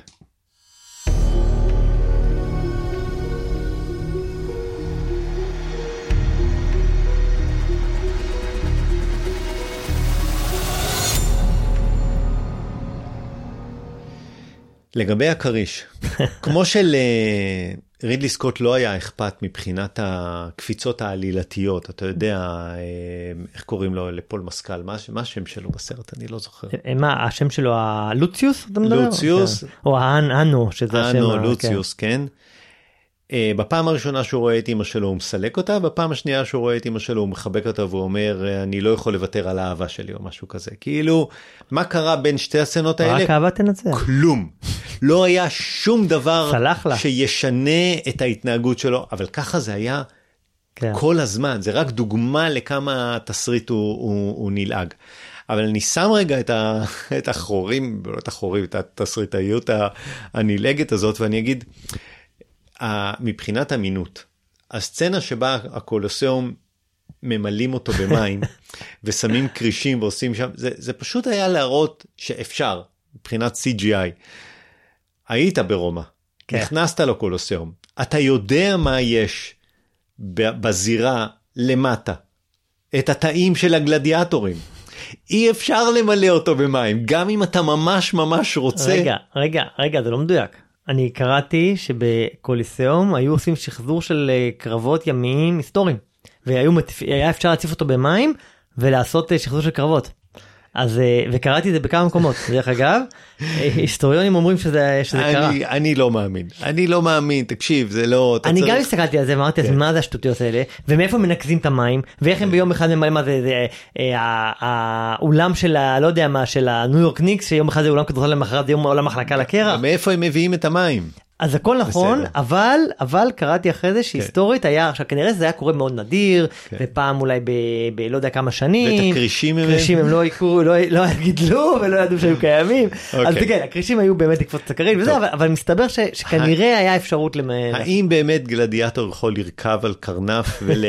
לגבי הקריש, כמו של רידלי סקוט לא היה אכפת מבחינת הקפיצות העלילתיות, אתה יודע איך קוראים לו לפול מסקל, מה, מה השם שלו בסרט, אני לא זוכר. מה, השם שלו הלוציוס? לוציוס. או האנו, שזה השם. האנו, לוציוס, כן. בפעם הראשונה שהוא רואה את אמא שלו הוא מסלק אותה, בפעם השנייה שהוא רואה את אמא שלו הוא מחבק אותה והוא אומר אני לא יכול לוותר על האהבה שלי או משהו כזה. כאילו מה קרה בין שתי הסצנות האלה? רק אהבה תנצח. כלום. לא היה שום דבר שישנה את ההתנהגות שלו, אבל ככה זה היה כן. כל הזמן. זה רק דוגמה לכמה התסריט הוא, הוא, הוא נלעג. אבל אני שם רגע את, ה, את החורים, לא את החורים, את התסריטאיות הנלעגת הזאת ואני אגיד מבחינת אמינות, הסצנה שבה הקולוסיאום ממלאים אותו במים ושמים קרישים ועושים שם, זה, זה פשוט היה להראות שאפשר, מבחינת סי ג'י איי. היית ברומא, כן. נכנסת לקולוסיאום, אתה יודע מה יש בזירה למטה, את התאים של הגלדיאטורים. אי אפשר למלא אותו במים, גם אם אתה ממש ממש רוצה. רגע, רגע, רגע, זה לא מדויק. אני קראתי שבקוליסיאום היו עושים שחזור של קרבות ימיים היסטוריים, והיה אפשר להציף אותו במים ולעשות שחזור של קרבות. אז, וקראתי את זה בכמה מקומות, דרך אגב, היסטוריונים אומרים שזה, שזה אני, קרה. אני לא מאמין, אני לא מאמין, תקשיב, זה לא... אני צריך... גם הסתכלתי על זה, ואמרתי, כן. אז מה זה השטותיות האלה, ומאיפה מנקזים את המים, ואיך הם ביום אחד ממלאים מה זה, זה האולם של, ה, לא יודע מה, של הניו יורק ניקס, שיום אחד זה אולם כדורסל למחרת, זה יום עולם מחלקה לקרח. מאיפה הם מביאים את המים? אז הכל נכון, אבל, אבל קראתי אחרי זה שהיסטורית היה, עכשיו כנראה זה היה קורה מאוד נדיר, ופעם אולי ב, ב, לא יודע כמה שנים. ואת הקרישים הם... קרישים הם לא יקרו, לא גידלו ולא ידעו שהיו קיימים. אז כן, הקרישים היו באמת לקפוץ את הקרין וזה, אבל מסתבר שכנראה היה אפשרות למעלה. האם באמת גלדיאטור יכול לרכב על קרנף ול...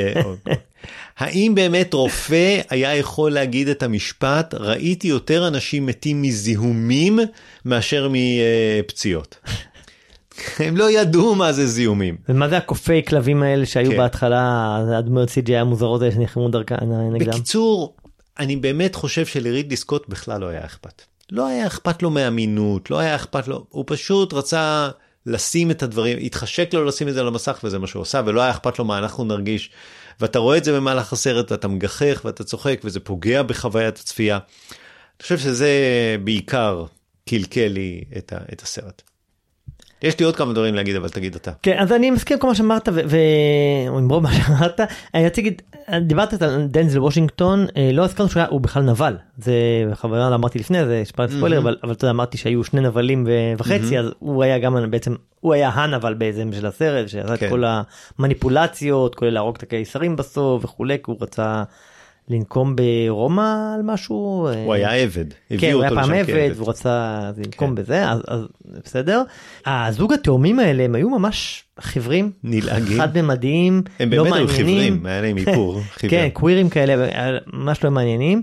האם באמת רופא היה יכול להגיד את המשפט, ראיתי יותר אנשים מתים מזיהומים מאשר מפציעות. הם לא ידעו מה זה זיהומים. ומה זה הקופי כלבים האלה שהיו כן. בהתחלה, הדמויות סי ג'י איי המוזרות האלה שנחמו דרכם נגדם? בקיצור, אני באמת חושב שלרידלי סקוט בכלל לא היה אכפת. לא היה אכפת לו מאמינות, לא היה אכפת לו, הוא פשוט רצה לשים את הדברים, התחשק לו לשים את זה על המסך וזה מה שהוא עושה, ולא היה אכפת לו מה אנחנו נרגיש. ואתה רואה את זה במהלך הסרט ואתה מגחך ואתה צוחק וזה פוגע בחוויית הצפייה. אני חושב שזה בעיקר קלקל לי את, ה, את הסרט. יש לי עוד כמה דברים להגיד, אבל תגיד אתה. כן, אז אני מסכים כל מה שאמרת, או עם רוב מה שאמרת, אני רוצה להגיד, דיברת על דנזל וושינגטון, לא הזכרנו שהוא בכלל נבל, זה חברה אמרתי לפני, זה שפעת ספוילר, אבל אתה יודע, אמרתי שהיו שני נבלים וחצי, אז הוא היה גם בעצם, הוא היה הנבל בעצם של הסרט, שעשה את כל המניפולציות, כולל להרוג את הקיסרים בסוף וכולי, הוא רצה לנקום ברומא על משהו. הוא היה עבד. כן, הוא היה פעם עבד, והוא רצה לנקום בזה, אז בסדר. הזוג התאומים האלה, הם היו ממש חיוורים. נלעגים. חד ממדיים, הם באמת היו חיוורים, היה להם איפור. כן, קווירים כאלה, ממש לא מעניינים.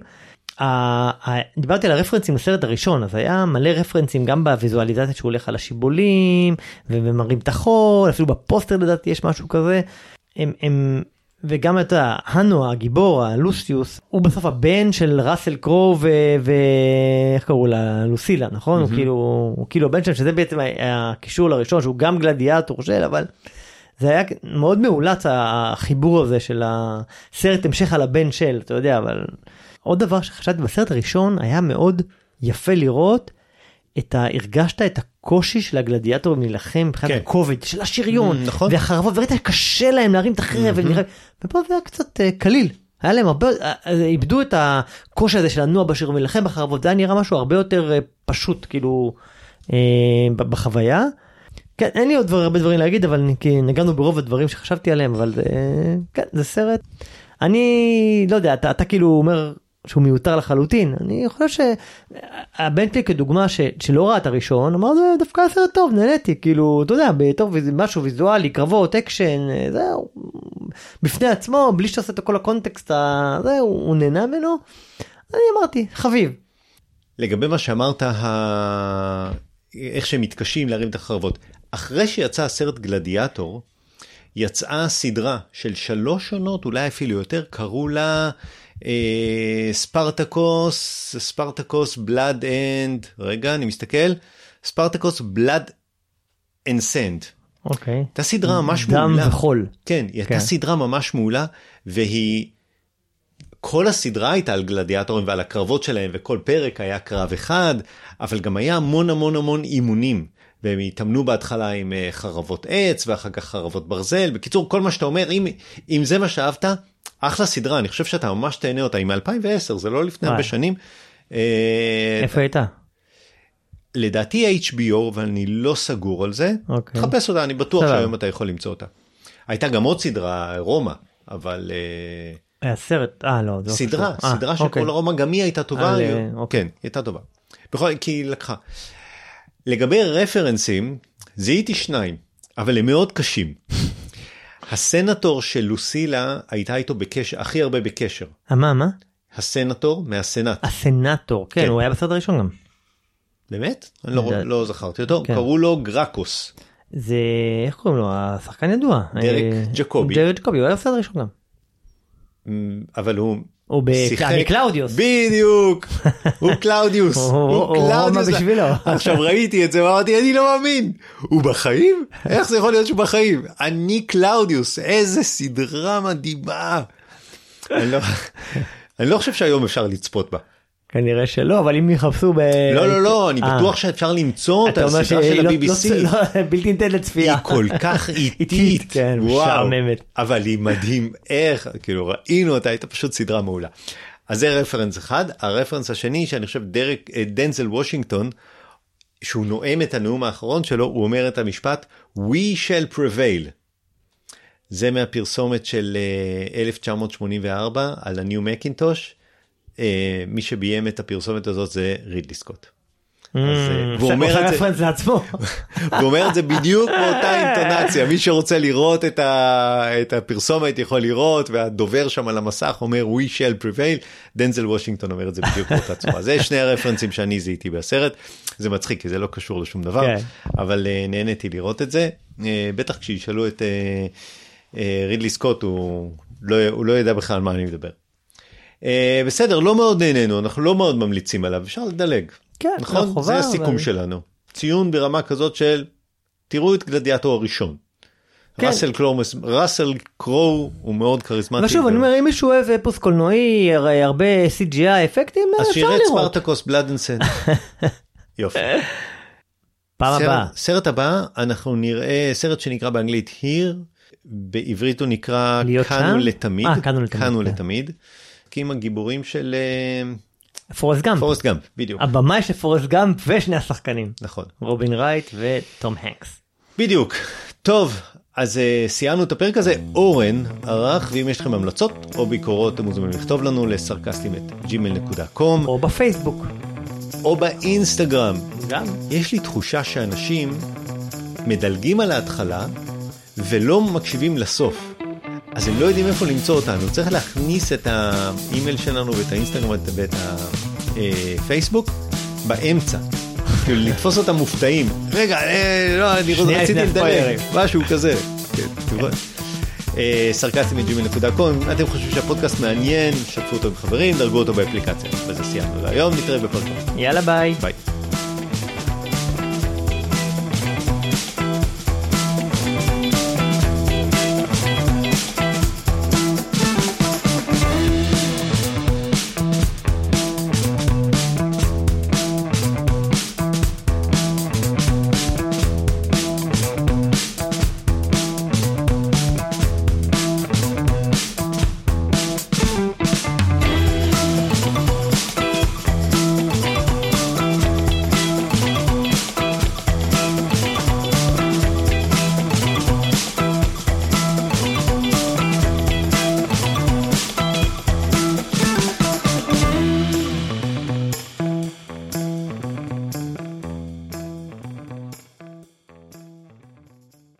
דיברתי על הרפרנסים לסרט הראשון, אז היה מלא רפרנסים גם בוויזואליזציה שהוא הולך על השיבולים, ומראים את החול, אפילו בפוסטר לדעתי יש משהו כזה. הם, הם, וגם את הנו, הגיבור, הלוסיוס, הוא בסוף הבן של ראסל קרו ואיך קראו לה? לוסילה, נכון? הוא כאילו, הוא כאילו הבן שלהם, שזה בעצם הקישור לראשון, שהוא גם גלדיאטור של, אבל זה היה מאוד מאולץ החיבור הזה של הסרט המשך על הבן של, אתה יודע, אבל עוד דבר שחשבתי בסרט הראשון, היה מאוד יפה לראות את ה... הרגשת את הקושי של הגלדיאטור להילחם מבחינת כן. הכובד של השריון, mm, נכון. והחרבות, וראית קשה להם להרים את החרב, mm-hmm. ופה זה היה קצת uh, קליל, היה להם הרבה, uh, איבדו את הקושי הזה של לנוע בשריון ולהילחם בחרבות, זה היה נראה משהו הרבה יותר uh, פשוט, כאילו, uh, בחוויה. כן, אין לי עוד דבר, הרבה דברים להגיד, אבל נגענו ברוב הדברים שחשבתי עליהם, אבל זה, כן, זה סרט. אני לא יודע, אתה, אתה כאילו אומר, שהוא מיותר לחלוטין. אני חושב שהבן שלי כדוגמה ש, שלא ראה את הראשון, אמר, זה דווקא סרט טוב, נהניתי, כאילו, אתה יודע, בתור משהו ויזואלי, קרבות, אקשן, זהו, בפני עצמו, בלי שתעשה את כל הקונטקסט, זהו, הוא נהנה ממנו. אני אמרתי, חביב. לגבי מה שאמרת, ה... איך שהם מתקשים להרים את החרבות, אחרי שיצא הסרט גלדיאטור, יצאה סדרה של שלוש עונות, אולי אפילו יותר, קראו לה ספרטקוס, ספרטקוס בלאד אנד, רגע אני מסתכל, ספרטקוס בלאד אנד סנד. אוקיי. הייתה סדרה ממש מעולה. דם וחול. כן, היא הייתה סדרה ממש מעולה, והיא, כל הסדרה הייתה על גלדיאטורים ועל הקרבות שלהם, וכל פרק היה קרב אחד, אבל גם היה המון המון המון אימונים, והם התאמנו בהתחלה עם חרבות עץ, ואחר כך חרבות ברזל. בקיצור, כל מה שאתה אומר, אם, אם זה מה שאהבת, אחלה סדרה, אני חושב שאתה ממש תהנה אותה, היא מ-אלפיים ועשר, זה לא לפני הרבה שנים. איפה הייתה? לדעתי אייץ' בי או, אבל אני לא סגור על זה. תחפש אותה, אני בטוח שהיום אתה יכול למצוא אותה. הייתה גם עוד סדרה, רומא, אבל... היה סרט, אה לא. סדרה, סדרה של כל רומא, גם היא הייתה טובה. כן, היא הייתה טובה. בכל, כי היא לקחה. לגבי רפרנסים, זיהיתי שניים, אבל הם מאוד קשים. הסנטור של לוסילה הייתה איתו בקשר, הכי הרבה בקשר. מה, מה? הסנטור מהסנאט. הסנטור, כן, הוא היה בסרט הראשון גם. באמת? אני לא זכרתי אותו. קראו לו גרקוס. זה, איך קוראים לו? השחקן ידוע. דרק ג'קובי. דרק ג'קובי, הוא היה בסרט הראשון גם. אבל הוא... הוא בקלאודיוס. בדיוק. הוא קלאודיוס. הוא רומא בשבילו. עכשיו ראיתי את זה ואמרתי, אני לא מאמין. הוא בחיים? איך זה יכול להיות שהוא בחיים? אני קלאודיוס. איזה סדרה מדהימה. אני לא חושב שהיום אפשר לצפות בה. כנראה שלא, אבל אם יחפשו ב... לא, לא, לא, אני בטוח שאפשר למצוא את הסדרה של ה-בי בי סי. בלתי ניתן לצפייה. היא כל כך איטית. כן, משעממת. אבל היא מדהים איך, כאילו ראינו אותה, הייתה פשוט סדרה מעולה. אז זה רפרנס אחד. הרפרנס השני, שאני חושב דרק, דנזל וושינגטון, שהוא נואם את הנאום האחרון שלו, הוא אומר את המשפט, We shall prevail. זה מהפרסומת של אלף תשע מאות שמונים וארבע, על הניו מקינטוש. מי שביים את הפרסומת הזאת זה רידלי סקוט. הוא אומר את זה בדיוק באותה אינטונציה. מי שרוצה לראות את הפרסומת יכול לראות, והדובר שם על המסך אומר We shall prevail. דנזל וושינגטון אומר את זה בדיוק באותה צורה. זה שני הרפרנסים שאני זיהיתי בסרט. זה מצחיק כי זה לא קשור לשום דבר, אבל נהניתי לראות את זה. בטח כשישאלו את רידלי סקוט הוא לא ידע בכלל על מה אני מדבר. Uh, בסדר, לא מאוד נהנינו, אנחנו לא מאוד ממליצים עליו, אפשר לדלג. כן, נכון? חובה, זה הסיכום אבל... שלנו. ציון ברמה כזאת של, תראו את גלדיאטור הראשון. כן. ראסל קרו, ראסל קרו הוא מאוד כריזמטי. ושוב, אני אומר, אם מישהו אוהב אפוס קולנועי, הרבה סי ג'י איי אפקטים, אז שירת ספרטקוס בלאד אנד סנד. יופי. פעם הבאה. סרט הבא, אנחנו נראה סרט שנקרא באנגלית Here, בעברית הוא נקרא כאן ולתמיד. אה, כאן ולתמיד. כאן ולתמיד. כי עם הגיבורים של... פורסט גאמפ. פורסט גאמפ, בדיוק. הבמה של פורסט גאמפ ושני השחקנים. נכון. רובין רייט וטום הנקס. בדיוק. טוב, אז uh, סיימנו את הפרק הזה. אורן ערך, ואם יש לכם המלצות או ביקורות, אתם מוזמנים לכתוב לנו לסרקסטים את ג'ימייל נקודה קום. או בפייסבוק. או באינסטגרם. גם. יש לי תחושה שאנשים מדלגים על ההתחלה ולא מקשיבים לסוף. אז הם לא יודעים איפה למצוא אותנו. צריך להכניס את האימייל שלנו ואת האינסטגרם ואת הפייסבוק באמצע. כאילו לתפוס אותם מופתעים. רגע, לא, אני רציתי לדלג. משהו כזה. סרקסטים את ג'ימייל נקודה קום. אם אתם חושבים שהפודקאסט מעניין, שתפו אותו עם חברים, דרגו אותו באפליקציה. וזה סיימנו להיום, נתראה בפרק. יאללה ביי. ביי.